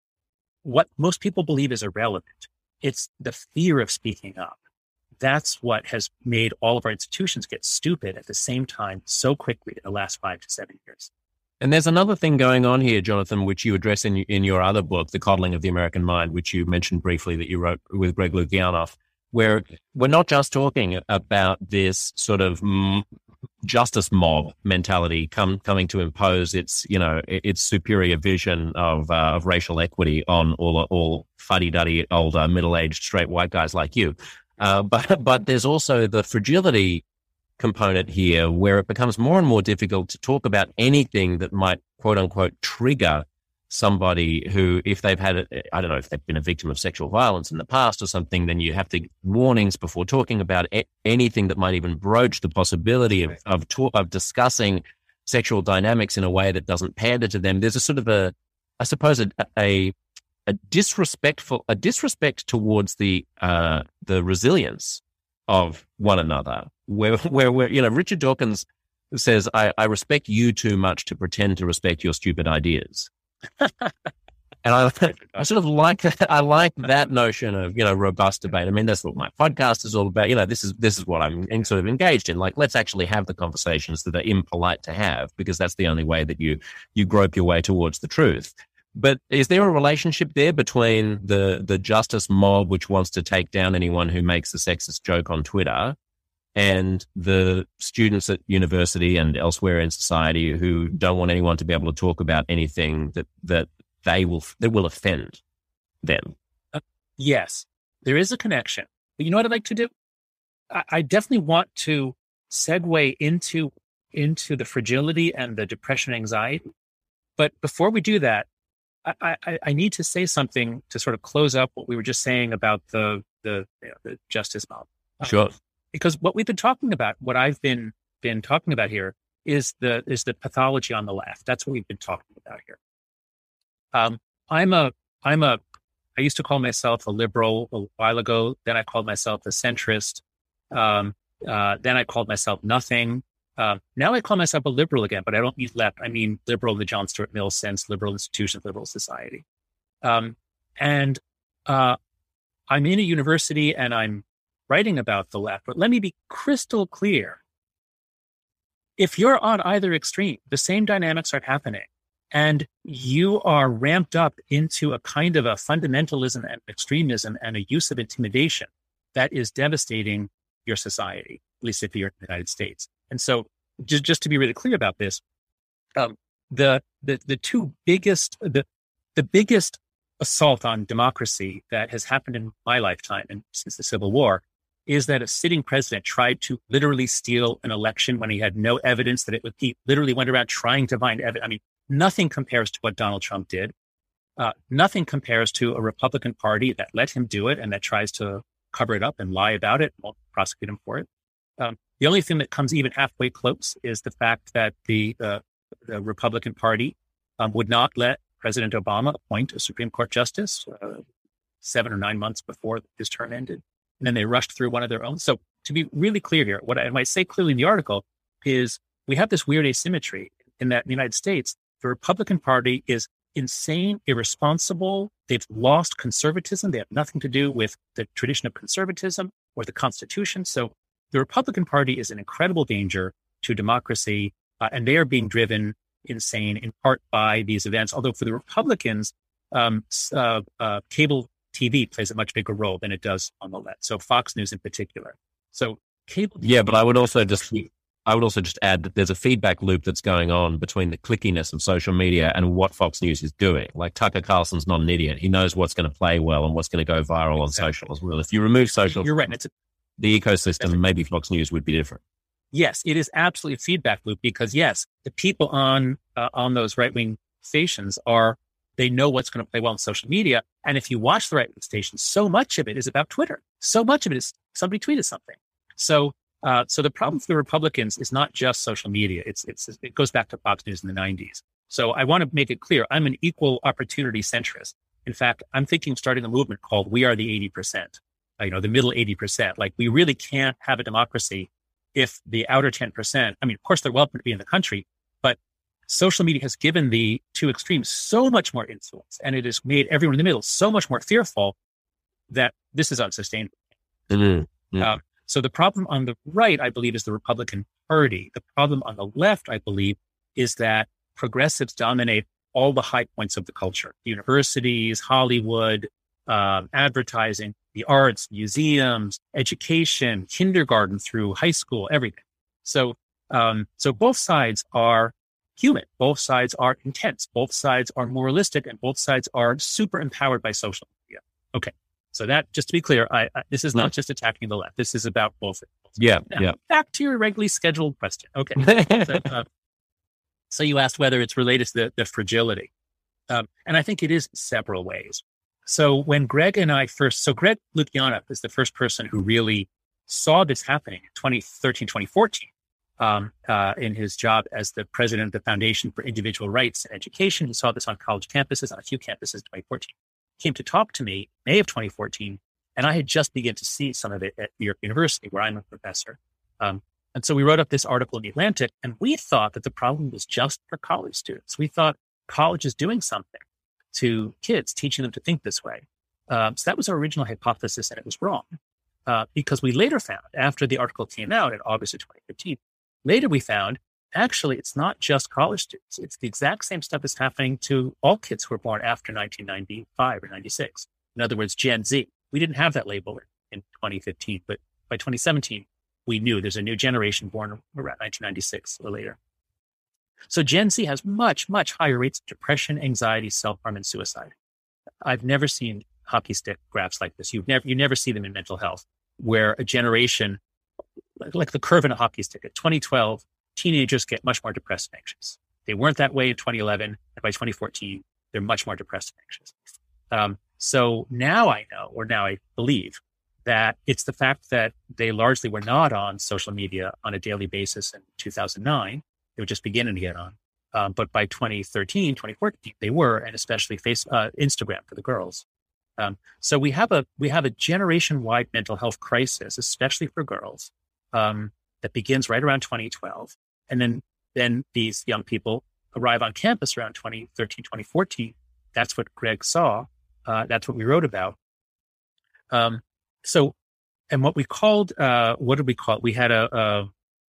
What most people believe is irrelevant. It's the fear of speaking up. That's what has made all of our institutions get stupid at the same time so quickly in the last five to seven years. And there's another thing going on here, Jonathan, which you address in in your other book, The Coddling of the American Mind, which you mentioned briefly that you wrote with Greg Lukianoff, where we're not just talking about this sort of mm, justice mob mentality come, coming to impose its, you know, its superior vision of uh, of racial equity on all all fuddy-duddy older middle-aged straight white guys like you, uh, but but there's also the fragility component here where it becomes more and more difficult to talk about anything that might quote unquote trigger somebody who, if they've had, a, I don't know, if they've been a victim of sexual violence in the past or something, then you have to get warnings before talking about a- anything that might even broach the possibility of, of, talk, of discussing sexual dynamics in a way that doesn't pander to them. There's a sort of a, I suppose, a, a, a disrespectful, a disrespect towards the, uh, the resilience of one another, where, where, where, you know, Richard Dawkins says, I, I respect you too much to pretend to respect your stupid ideas. And I, I sort of like, I like that notion of, you know, robust debate. I mean, that's what my podcast is all about. You know, this is, this is what I'm in, sort of engaged in. Like, let's actually have the conversations that are impolite to have, because that's the only way that you, you grope your way towards the truth. But is there a relationship there between the, the justice mob, which wants to take down anyone who makes a sexist joke on Twitter, and the students at university and elsewhere in society who don't want anyone to be able to talk about anything that, that they will, that will offend them? Uh, yes, there is a connection. But you know what I'd like to do? I, I definitely want to segue into, into the fragility and the depression and anxiety. But before we do that, I, I, I need to say something to sort of close up what we were just saying about the, the, you know, the justice mob. Sure. Um, Because what we've been talking about, what I've been been talking about here, is the is the pathology on the left. That's what we've been talking about here. Um, I'm a I'm a I used to call myself a liberal a while ago. Then I called myself a centrist. Um, uh, then I called myself nothing. Uh, now I call myself a liberal again, but I don't mean left. I mean liberal in the John Stuart Mill sense, liberal institutions, liberal society. Um, and uh, I'm in a university, and I'm writing about the left, but let me be crystal clear. If you're on either extreme, the same dynamics are happening, and you are ramped up into a kind of a fundamentalism and extremism and a use of intimidation that is devastating your society, at least if you're in the United States. And so just, just to be really clear about this, um, the, the, the two biggest, the, the biggest assault on democracy that has happened in my lifetime and since the Civil War is that a sitting president tried to literally steal an election when he had no evidence that it would, he literally went around trying to find evidence. I mean, nothing compares to what Donald Trump did. Uh, nothing compares to a Republican Party that let him do it and that tries to cover it up and lie about it, won't prosecute him for it. Um, the only thing that comes even halfway close is the fact that the, uh, the Republican Party um, would not let President Obama appoint a Supreme Court justice uh, seven or nine months before his term ended. And then they rushed through one of their own. So to be really clear here, what I might say clearly in the article is we have this weird asymmetry in that in the United States, the Republican Party is insane, irresponsible. They've lost conservatism. They have nothing to do with the tradition of conservatism or the Constitution. So the Republican Party is an incredible danger to democracy, uh, and they are being driven insane in part by these events. Although for the Republicans, um, uh, uh, cable T V plays a much bigger role than it does on the left. So Fox News in particular. So cable. Yeah, but I would also just, I would also just add that there's a feedback loop that's going on between the clickiness of social media and what Fox News is doing. Like Tucker Carlson's not an idiot. He knows what's going to play well and what's going to go viral exactly. on social as well. If you remove social, you're right. It's a, the ecosystem, maybe Fox News would be different. Yes, it is absolutely a feedback loop because yes, the people on uh, on those right-wing stations are, they know what's going to play well on social media. And if you watch the right-wing stations, so much of it is about Twitter. So much of it is somebody tweeted something. So Uh, so the problem for the Republicans is not just social media. It's, it's, it goes back to Fox News in the nineties. So I want to make it clear. I'm an equal opportunity centrist. In fact, I'm thinking of starting a movement called We Are the eighty percent, uh, you know, the middle eighty percent. Like we really can't have a democracy if the outer ten percent, I mean, of course they're welcome to be in the country, but social media has given the two extremes so much more influence and it has made everyone in the middle so much more fearful that this is unsustainable. Mm-hmm. Yeah. Uh, So the problem on the right, I believe, is the Republican Party. The problem on the left, I believe, is that progressives dominate all the high points of the culture: universities, Hollywood, um, advertising, the arts, museums, education, kindergarten through high school, everything. So, um, so both sides are human. Both sides are intense. Both sides are moralistic, and both sides are super empowered by social media. Okay. So that, just to be clear, I, I, this is not just attacking the left. This is about both. Yeah, now, yeah. Back to your regularly scheduled question. Okay. so, uh, so you asked whether it's related to the, the fragility. Um, and I think it is in several ways. So when Greg and I first, so Greg Lukianoff is the first person who really saw this happening in twenty thirteen, twenty fourteen, um, uh, in his job as the president of the Foundation for Individual Rights and Education. He saw this on college campuses, on a few campuses in twenty fourteen. Came to talk to me May of twenty fourteen, and I had just begun to see some of it at New York University, where I'm a professor. Um, and so we wrote up this article in The Atlantic, and we thought that the problem was just for college students. We thought college is doing something to kids, teaching them to think this way. Um, so that was our original hypothesis, and it was wrong. Uh, because we later found, after the article came out in August of twenty fifteen, later we found, actually, it's not just college students. It's the exact same stuff that's happening to all kids who were born after nineteen ninety-five or ninety-six. In other words, Gen Z. We didn't have that label in twenty fifteen, but by twenty seventeen, we knew there's a new generation born around nineteen ninety-six or later. So Gen Z has much, much higher rates of depression, anxiety, self-harm, and suicide. I've never seen hockey stick graphs like this. You've never, you never see them in mental health, where a generation, like the curve in a hockey stick, at twenty twelve, teenagers get much more depressed and anxious. They weren't that way in twenty eleven, and by twenty fourteen, they're much more depressed and anxious. Um, so now I know, or now I believe, that it's the fact that they largely were not on social media on a daily basis in two thousand nine. They were just beginning to get on. Um, but by twenty thirteen, twenty fourteen, they were, and especially face, uh, Instagram for the girls. Um, so we have a we have a generation-wide mental health crisis, especially for girls, um, that begins right around twenty twelve. And then, then these young people arrive on campus around twenty thirteen, twenty fourteen. That's what Greg saw. Uh, that's what we wrote about. Um, so, and what we called, uh, what did we call it? We had a, a,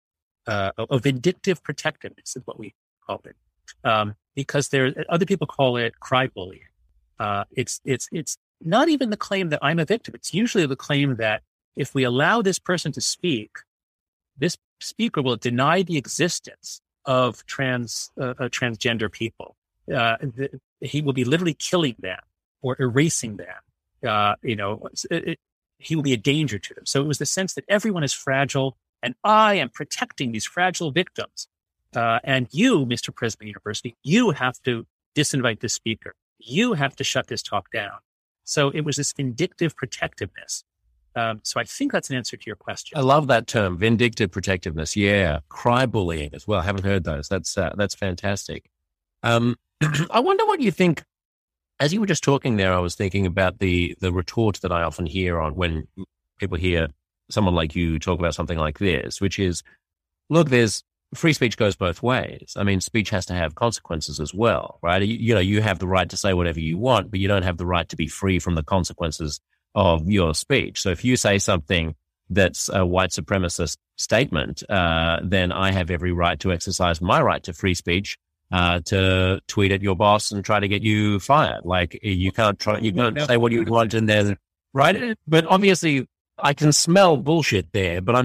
a, a vindictive protectiveness is what we called it. Um, because there, other people call it cry bullying. Uh, it's, it's, it's not even the claim that I'm a victim. It's usually the claim that if we allow this person to speak, this speaker will deny the existence of trans, uh, uh, transgender people. Uh, the, he will be literally killing them or erasing them. Uh, you know, it, it, he will be a danger to them. So it was the sense that everyone is fragile, and I am protecting these fragile victims. Uh, and you, Mister President of the University, you have to disinvite this speaker. You have to shut this talk down. So it was this vindictive protectiveness. Um, so I think that's an answer to your question. I love that term, vindictive protectiveness. Yeah, cry bullying as well. I haven't heard those. That's uh, that's fantastic. Um, I wonder what you think. As you were just talking there, I was thinking about the the retort that I often hear on when people hear someone like you talk about something like this, which is, look, there's free speech goes both ways. I mean, speech has to have consequences as well, right? You, you know, you have the right to say whatever you want, but you don't have the right to be free from the consequences of your speech. So if you say something that's a white supremacist statement, uh, then I have every right to exercise my right to free speech, uh, to tweet at your boss and try to get you fired. Like you can't try, you can't say what you want in there, right? But obviously I can smell bullshit there, but I'm not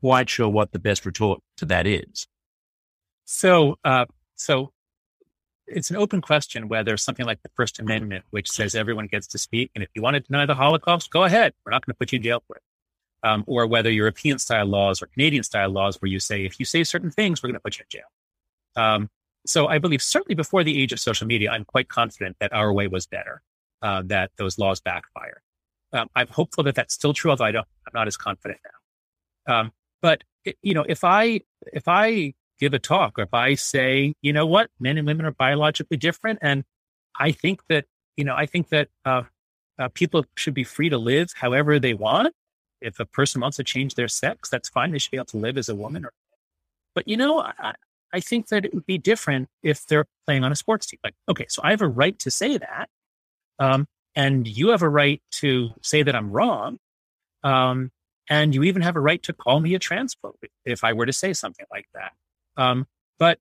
quite sure what the best retort to that is. So, uh, so it's an open question whether something like the First Amendment, which says everyone gets to speak, and if you want to deny the Holocaust, go ahead. We're not going to put you in jail for it. Um, or whether European style laws or Canadian style laws where you say, if you say certain things, we're going to put you in jail. Um, so I believe certainly before the age of social media, I'm quite confident that our way was better, uh, that those laws backfire. Um, I'm hopeful that that's still true, although I don't, I'm not as confident now. Um, but it, you know, if I, if I give a talk, or if I say, you know what, men and women are biologically different, and I think that, you know, I think that, uh, uh, people should be free to live however they want. If a person wants to change their sex, that's fine. They should be able to live as a woman. Or, but, you know, I, I think that it would be different if they're playing on a sports team. Like, okay, so I have a right to say that. Um, and you have a right to say that I'm wrong. Um, and you even have a right to call me a transphobe if I were to say something like that. Um, but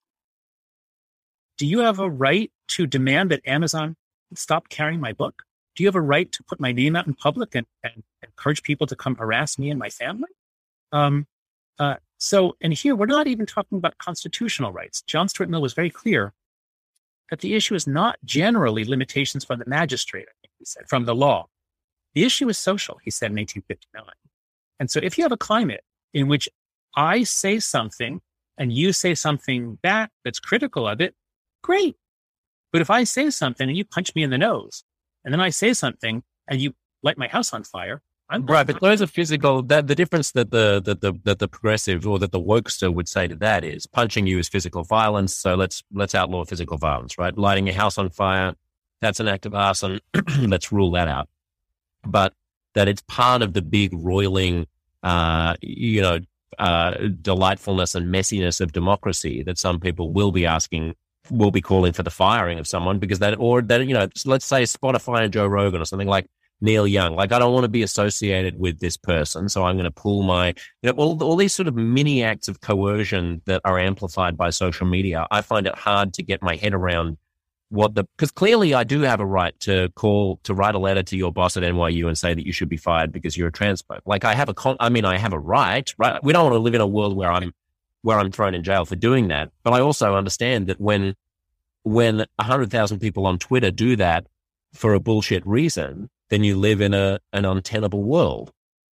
do you have a right to demand that Amazon stop carrying my book? Do you have a right to put my name out in public and, and encourage people to come harass me and my family? Um, uh, so, and here we're not even talking about constitutional rights. John Stuart Mill was very clear that the issue is not generally limitations from the magistrate, I think he said, from the law. The issue is social, he said in eighteen fifty-nine. And so if you have a climate in which I say something and you say something back that's critical of it, great. But if I say something and you punch me in the nose, and then I say something and you light my house on fire, I'm right. But those are physical. That the difference that the that the that the progressive or that the wokester would say to that is punching you is physical violence. So let's let's outlaw physical violence. Right, lighting your house on fire, that's an act of arson. Let's rule that out. But that it's part of the big roiling, uh, you know, uh, delightfulness and messiness of democracy that some people will be asking. Will be calling for the firing of someone because that, or that, you know, let's say Spotify and Joe Rogan or something like Neil Young. Like, I don't want to be associated with this person, so I'm going to pull my, you know, all, all these sort of mini acts of coercion that are amplified by social media. I find it hard to get my head around what the, because clearly I do have a right to call, to write a letter to your boss at N Y U and say that you should be fired because you're a transphobe. Like, I have a, con- I mean, I have a right, right? We don't want to live in a world where I'm, where I'm thrown in jail for doing that. But I also understand that when, when a hundred thousand people on Twitter do that for a bullshit reason, then you live in a, an untenable world.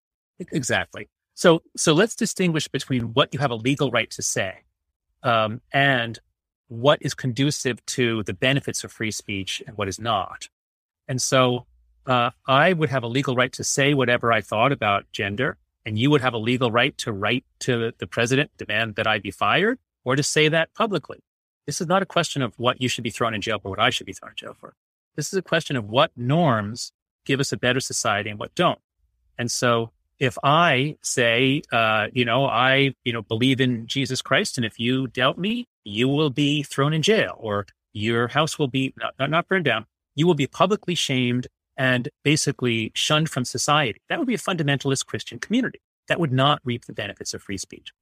Exactly. So, so let's distinguish between what you have a legal right to say, um, and what is conducive to the benefits of free speech and what is not. And so, uh, I would have a legal right to say whatever I thought about gender, and you would have a legal right to write to the president, demand that I be fired, or to say that publicly. This is not a question of what you should be thrown in jail for, what I should be thrown in jail for. This is a question of what norms give us a better society and what don't. And so if I say, uh, you know, I, you know, believe in Jesus Christ, and if you doubt me, you will be thrown in jail, or your house will be not, not burned down. You will be publicly shamed and basically shunned from society. That would be a fundamentalist Christian community. That would not reap the benefits of free speech.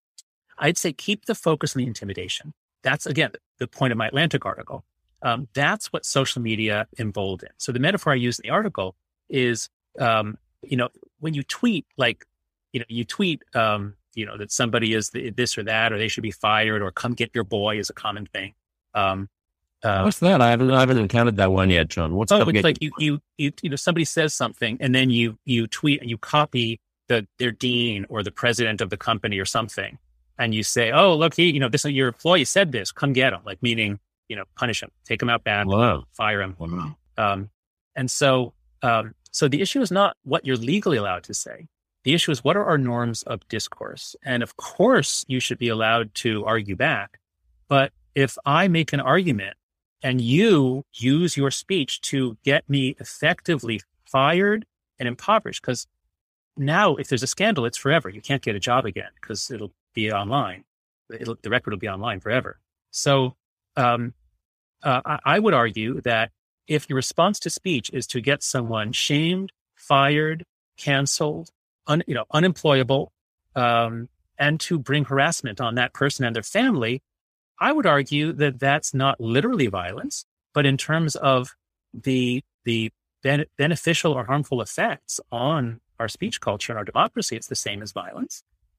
I'd say keep the focus on the intimidation. That's, again, the point of my Atlantic article. Um, that's what social media emboldened. So the metaphor I use in the article is, um, you know, when you tweet, like, you know, you tweet, um, you know, that somebody is the, this or that, or they should be fired, or come get your boy is a common thing. Um, uh, What's that? I haven't, I haven't encountered that one yet, John. What's oh, it's get- like you, you, you, you know, somebody says something, and then you, you tweet and you copy the their dean or the president of the company or something, and you say, oh, look, he, you know, this your employee said this, come get him, like meaning, you know, punish him, take him out bad, wow. fire him. Wow. Um, and so, um, so the issue is not what you're legally allowed to say. The issue is what are our norms of discourse? And of course, you should be allowed to argue back. But if I make an argument and you use your speech to get me effectively fired and impoverished, because now if there's a scandal, it's forever. You can't get a job again because it'll be online. It'll, the record will be online forever. So um, uh, I, I would argue that if your response to speech is to get someone shamed, fired, canceled, un, you know, unemployable, um, and to bring harassment on that person and their family, I would argue that that's not literally violence, but in terms of the the ben- beneficial or harmful effects on our speech culture and our democracy, it's the same as violence.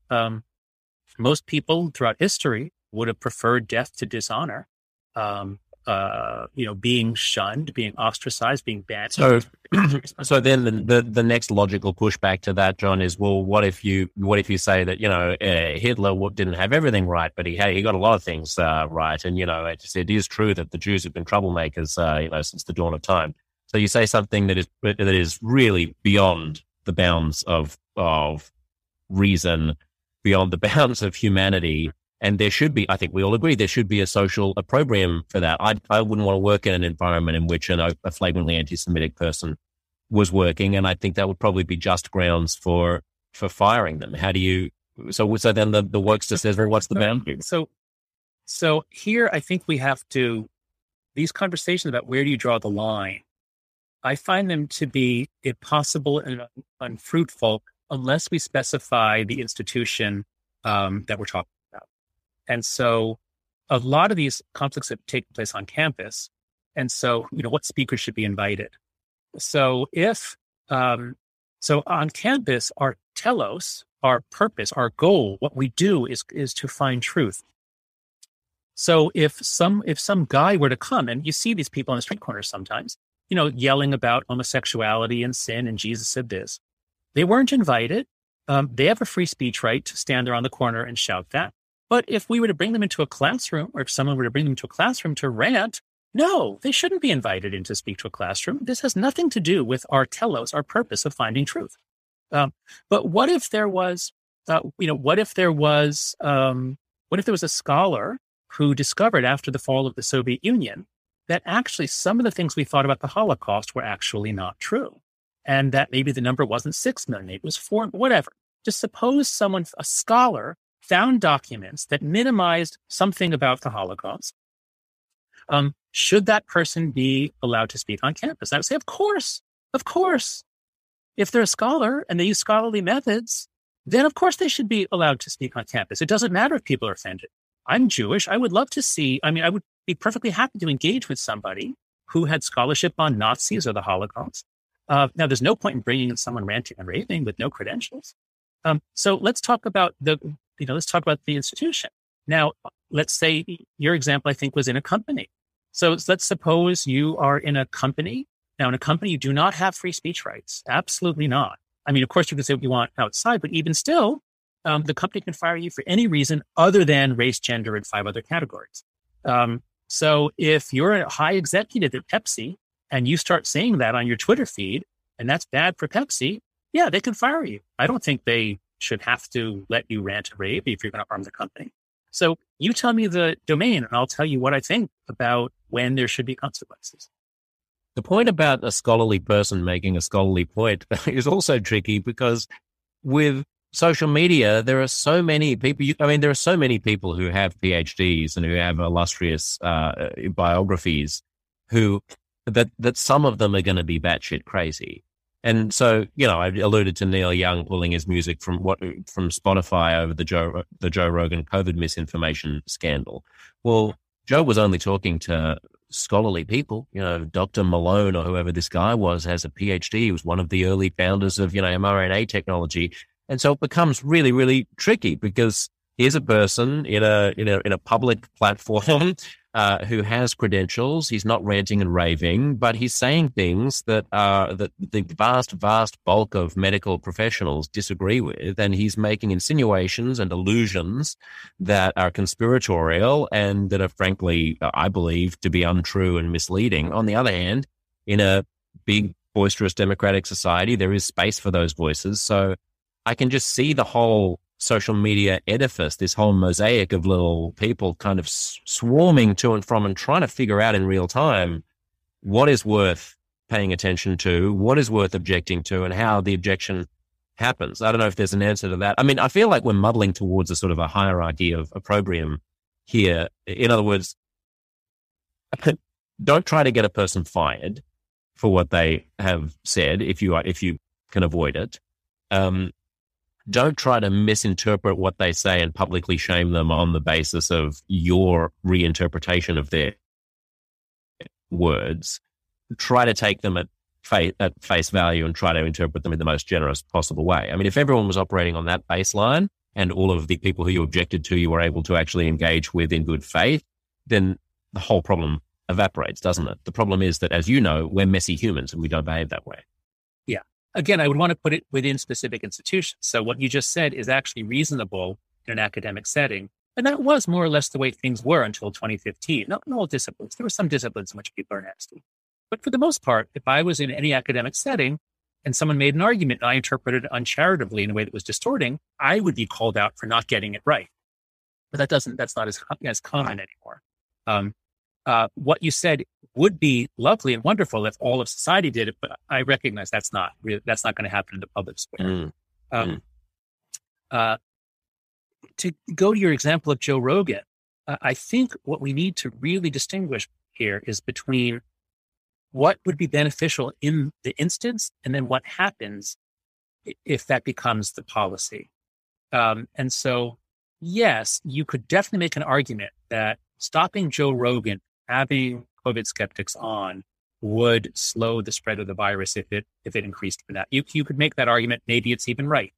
Um, most people throughout history would have preferred death to dishonor. Um, uh, you know, being shunned, being ostracized, being banned. So, so then the, the the next logical pushback to that, John, is, well, what if you what if you say that, you know, uh, Hitler didn't have everything right, but he had, he got a lot of things uh, right, and you know, it, it is true that the Jews have been troublemakers, uh, you know, since the dawn of time. So you say something that is that is really beyond the bounds of of reason, beyond the bounds of humanity. And there should be, I think we all agree, there should be a social opprobrium for that. I I wouldn't want to work in an environment in which an, a flagrantly anti-Semitic person was working, and I think that would probably be just grounds for for firing them. How do you? So so then the the Wokester says, well, what's the boundary? So so here I think we have to, these conversations about where do you draw the line, I find them to be impossible and unfruitful unless we specify the institution um, that we're talking about. And so a lot of these conflicts have taken place on campus. And so, you know, what speakers should be invited? So if, um, so on campus, our telos, our purpose, our goal, what we do is, is to find truth. So if some, if some guy were to come, and you see these people on the street corners sometimes, you know, yelling about homosexuality and sin, and Jesus said this, they weren't invited. Um, they have a free speech right to stand there on the corner and shout that. But if we were to bring them into a classroom, or if someone were to bring them to a classroom to rant, no, they shouldn't be invited in to speak to a classroom. This has nothing to do with our telos, our purpose of finding truth. Um, but what if there was, uh, you know, what if there was, um, what if there was a scholar who discovered after the fall of the Soviet Union that actually some of the things we thought about the Holocaust were actually not true, and that maybe the number wasn't six million, maybe it was four, whatever. Just suppose someone, a scholar, found documents that minimized something about the Holocaust. Um, should that person be allowed to speak on campus? I would say, of course, of course. If they're a scholar and they use scholarly methods, then of course they should be allowed to speak on campus. It doesn't matter if people are offended. I'm Jewish. I would love to see, I mean, I would be perfectly happy to engage with somebody who had scholarship on Nazis or the Holocaust. Uh, now, there's no point in bringing in someone ranting and raving with no credentials. Um, so let's talk about the, you know, let's talk about the institution. Now, let's say your example, I think, was in a company. So let's suppose you are in a company. Now, in a company, you do not have free speech rights. Absolutely not. I mean, of course, you can say what you want outside, but even still, um, the company can fire you for any reason other than race, gender, and five other categories. Um, so if you're a high executive at Pepsi and you start saying that on your Twitter feed, and that's bad for Pepsi, yeah, they can fire you. I don't think they should have to let you rant and rave if you're going to harm the company. So you tell me the domain and I'll tell you what I think about when there should be consequences. The point about a scholarly person making a scholarly point is also tricky because with social media, there are so many people, I mean, there are so many people who have PhDs and who have illustrious uh, biographies who, that, that some of them are going to be batshit crazy. And so, you know, I alluded to Neil Young pulling his music from what from Spotify over the Joe the Joe Rogan COVID misinformation scandal. Well, Joe was only talking to scholarly people. You know, Doctor Malone or whoever this guy was has a PhD. He was one of the early founders of, you know, mRNA technology. And so it becomes really, really tricky because here's a person in a in a in a public platform uh, who has credentials. He's not ranting and raving, but he's saying things that are that the vast, vast bulk of medical professionals disagree with, and he's making insinuations and allusions that are conspiratorial and that are, frankly, I believe, to be untrue and misleading. On the other hand, in a big, boisterous democratic society, there is space for those voices. So I can just see the whole social media edifice, this whole mosaic of little people kind of s- swarming to and from and trying to figure out in real time what is worth paying attention to, what is worth objecting to, and how the objection happens. I don't know if there's an answer to that. I mean, I feel like we're muddling towards a sort of a hierarchy of opprobrium here. In other words, don't try to get a person fired for what they have said if you are, if you can avoid it. Um, Don't try to misinterpret what they say and publicly shame them on the basis of your reinterpretation of their words. Try to take them at face, at face value and try to interpret them in the most generous possible way. I mean, if everyone was operating on that baseline and all of the people who you objected to, you were able to actually engage with in good faith, then the whole problem evaporates, doesn't it? The problem is that, as you know, we're messy humans and we don't behave that way. Yeah. Again, I would want to put it within specific institutions. So what you just said is actually reasonable in an academic setting. And that was more or less the way things were until twenty fifteen. Not in all disciplines. There were some disciplines in which people are nasty. But for the most part, if I was in any academic setting and someone made an argument and I interpreted it uncharitably in a way that was distorting, I would be called out for not getting it right. But that doesn't, that's not as, as common anymore. Um, uh, what you said would be lovely and wonderful if all of society did it, but I recognize that's not really, that's not going to happen in the public square. Mm. Um, mm. Uh, to go to your example of Joe Rogan, uh, I think what we need to really distinguish here is between what would be beneficial in the instance and then what happens if that becomes the policy. Um, and so, yes, you could definitely make an argument that stopping Joe Rogan having COVID skeptics on would slow the spread of the virus if it if it increased for that. You you could make that argument. Maybe it's even right.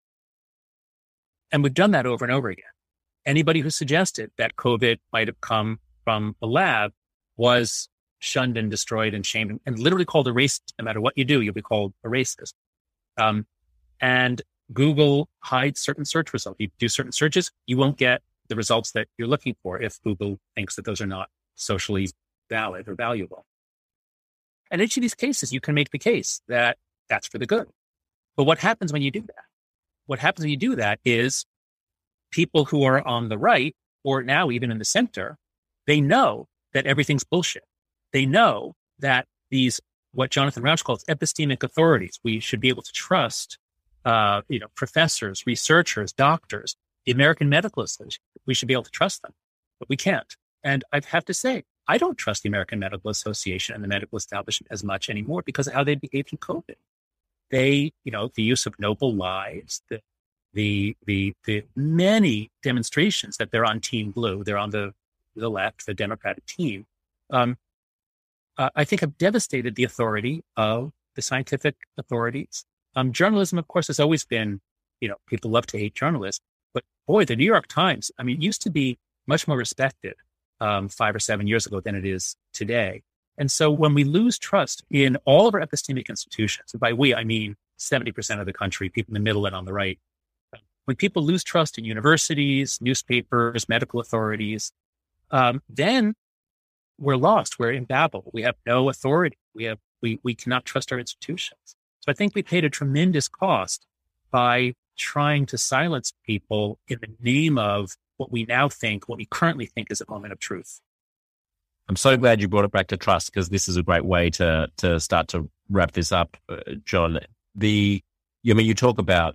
And we've done that over and over again. Anybody who suggested that COVID might have come from a lab was shunned and destroyed and shamed and literally called a racist. No matter what you do, you'll be called a racist. Um, and Google hides certain search results. You do certain searches, you won't get the results that you're looking for if Google thinks that those are not socially valid or valuable. And in each of these cases, you can make the case that that's for the good. But what happens when you do that? What happens when you do that is people who are on the right, or now even in the center, they know that everything's bullshit. They know that these, what Jonathan Rauch calls epistemic authorities, we should be able to trust, uh, you know, professors, researchers, doctors, the American Medical Association. We should be able to trust them, but we can't. And I have to say, I don't trust the American Medical Association and the medical establishment as much anymore because of how they behaved in COVID. They, you know, the use of noble lies, the, the, the, the many demonstrations that they're on Team Blue, they're on the, the left, the Democratic team, um, uh, I think have devastated the authority of the scientific authorities. Um, journalism, of course, has always been, you know, people love to hate journalists, but boy, the New York Times, I mean, it used to be much more respected um, five or seven years ago than it is today. And so when we lose trust in all of our epistemic institutions, and by we, I mean seventy percent of the country, people in the middle and on the right, when people lose trust in universities, newspapers, medical authorities, um, then we're lost. We're in Babel. We have no authority. We have we we cannot trust our institutions. So I think we paid a tremendous cost by trying to silence people in the name of what we now think, what we currently think is a moment of truth. I'm so glad you brought it back to trust, because this is a great way to to start to wrap this up, uh, John. The, I mean, you talk about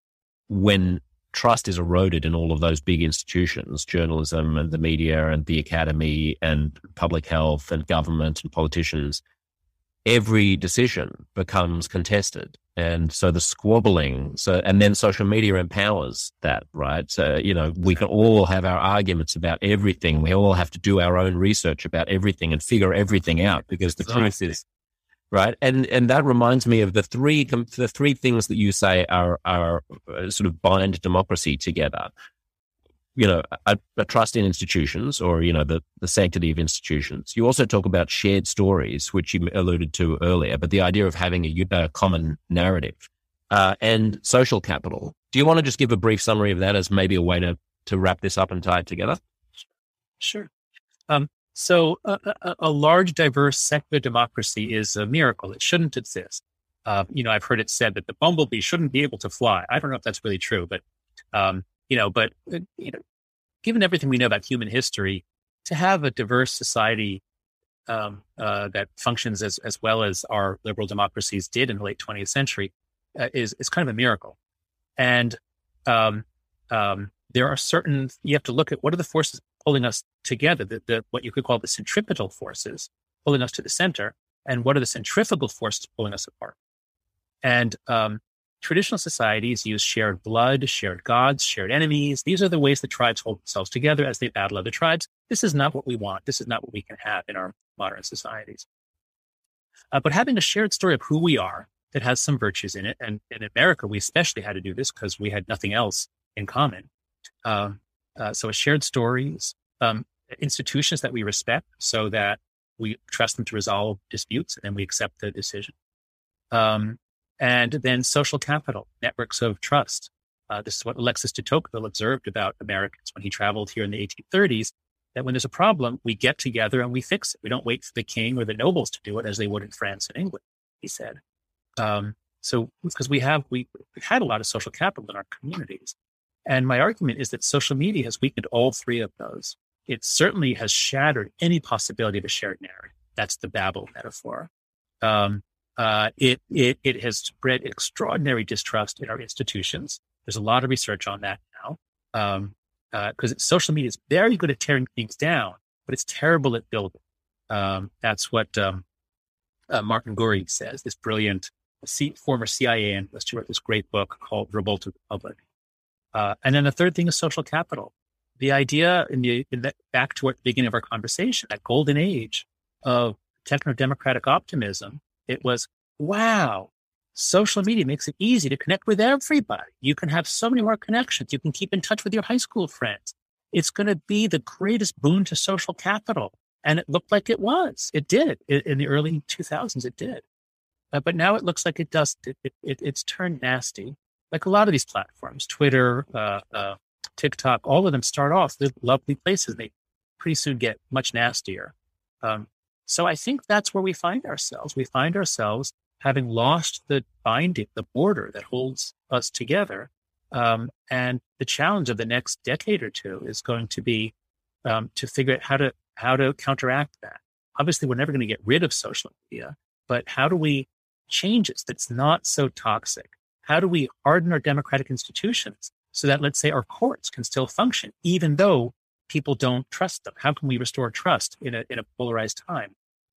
when trust is eroded in all of those big institutions, journalism and the media and the academy and public health and government and politicians, every decision becomes contested. And so the squabbling, so, and then social media empowers that, right? So, you know, we can all have our arguments about everything. We all have to do our own research about everything and figure everything out, because the truth is, right? And, and that reminds me of the three, the three things that you say are, are sort of bind democracy together. You know, a, a trust in institutions, or, you know, the, the sanctity of institutions. You also talk about shared stories, which you alluded to earlier, but the idea of having a, a common narrative, uh, and social capital. Do you want to just give a brief summary of that as maybe a way to, to wrap this up and tie it together? Sure. Um, so a, a, a large, diverse, secular democracy is a miracle. It shouldn't exist. Uh, you know, I've heard it said that the bumblebee shouldn't be able to fly. I don't know if that's really true, but, um, You know, but, you know, given everything we know about human history, to have a diverse society um, uh, that functions as, as well as our liberal democracies did in the late twentieth century uh, is, is kind of a miracle. And um, um, there are certain, you have to look at what are the forces pulling us together, the, the, what you could call the centripetal forces pulling us to the center, and what are the centrifugal forces pulling us apart. And um, traditional societies use shared blood, shared gods, shared enemies. These are the ways the tribes hold themselves together as they battle other tribes. This is not what we want. This is not what we can have in our modern societies. Uh, but having a shared story of who we are that has some virtues in it, and in America, we especially had to do this because we had nothing else in common. Uh, uh, so, a shared stories, um, institutions that we respect, so that we trust them to resolve disputes, and then we accept the decision. Um, and then social capital, networks of trust. Uh, this is what Alexis de Tocqueville observed about Americans when he traveled here in the eighteen thirties, that when there's a problem, we get together and we fix it. We don't wait for the king or the nobles to do it as they would in France and England, he said. Um, so because we have, we, we've had a lot of social capital in our communities. And my argument is that social media has weakened all three of those. It certainly has shattered any possibility of a shared narrative. That's the Babel metaphor. Um, uh, it, it, it has spread extraordinary distrust in our institutions. There's a lot of research on that now. Um, because uh, social media is very good at tearing things down, but it's terrible at building. Um, that's what um, uh, Martin Gurri says, this brilliant C- former C I A analyst who wrote this great book called Revolt of the Public. Uh, and then the third thing is social capital. The idea, in the, in the back to the beginning of our conversation, that golden age of techno-democratic optimism, it was, wow, social media makes it easy to connect with everybody. You can have so many more connections. You can keep in touch with your high school friends. It's going to be the greatest boon to social capital. And it looked like it was. It did. It, in the early two thousands, it did. Uh, but now it looks like it does. It, it, it, it's turned nasty. Like a lot of these platforms, Twitter, uh, uh, TikTok, all of them start off, they're lovely places. They pretty soon get much nastier. Um, so I think that's where we find ourselves. We find ourselves having lost the binding, the border that holds us together. Um, and the challenge of the next decade or two is going to be um, to figure out how to how to counteract that. Obviously, we're never going to get rid of social media, but how do we change it that's not so toxic? How do we harden our democratic institutions so that, let's say, our courts can still function, even though people don't trust them? How can we restore trust in a in a polarized time?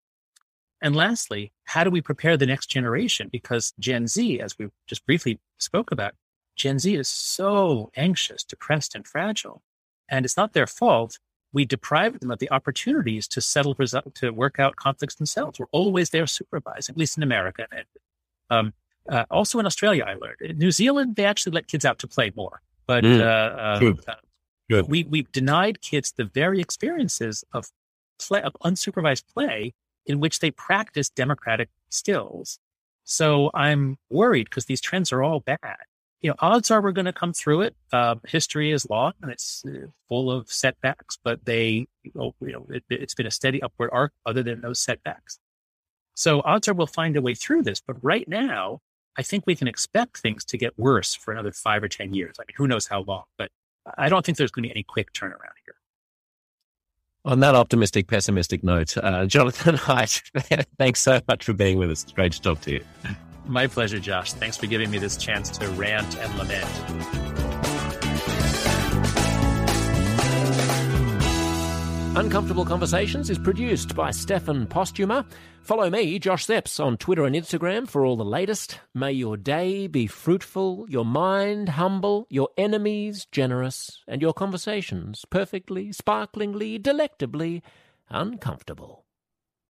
And lastly, how do we prepare the next generation? Because Gen Z, as we just briefly spoke about, Gen Z is so anxious, depressed, and fragile. And it's not their fault. We deprive them of the opportunities to settle, to work out conflicts themselves. We're always there supervising, at least in America. And um, uh, also in Australia, I learned. In New Zealand, they actually let kids out to play more. But mm. uh, uh, Good. Uh, Good. we, we've denied kids the very experiences of play, of unsupervised play, in which they practice democratic skills. So I'm worried because these trends are all bad. You know, odds are we're going to come through it. Uh, history is long and it's uh, full of setbacks, but they, you know, it, it's been a steady upward arc other than those setbacks. So odds are we'll find a way through this. But right now, I think we can expect things to get worse for another five or ten years. I mean, who knows how long, but I don't think there's going to be any quick turnaround here. On that optimistic, pessimistic note, uh, Jonathan Haidt, thanks so much for being with us. It's great to talk to you. My pleasure, Josh. Thanks for giving me this chance to rant and lament. Uncomfortable Conversations is produced by Stefan Postuma. Follow me, Josh Szeps, on Twitter and Instagram for all the latest. May your day be fruitful, your mind humble, your enemies generous, and your conversations perfectly, sparklingly, delectably uncomfortable.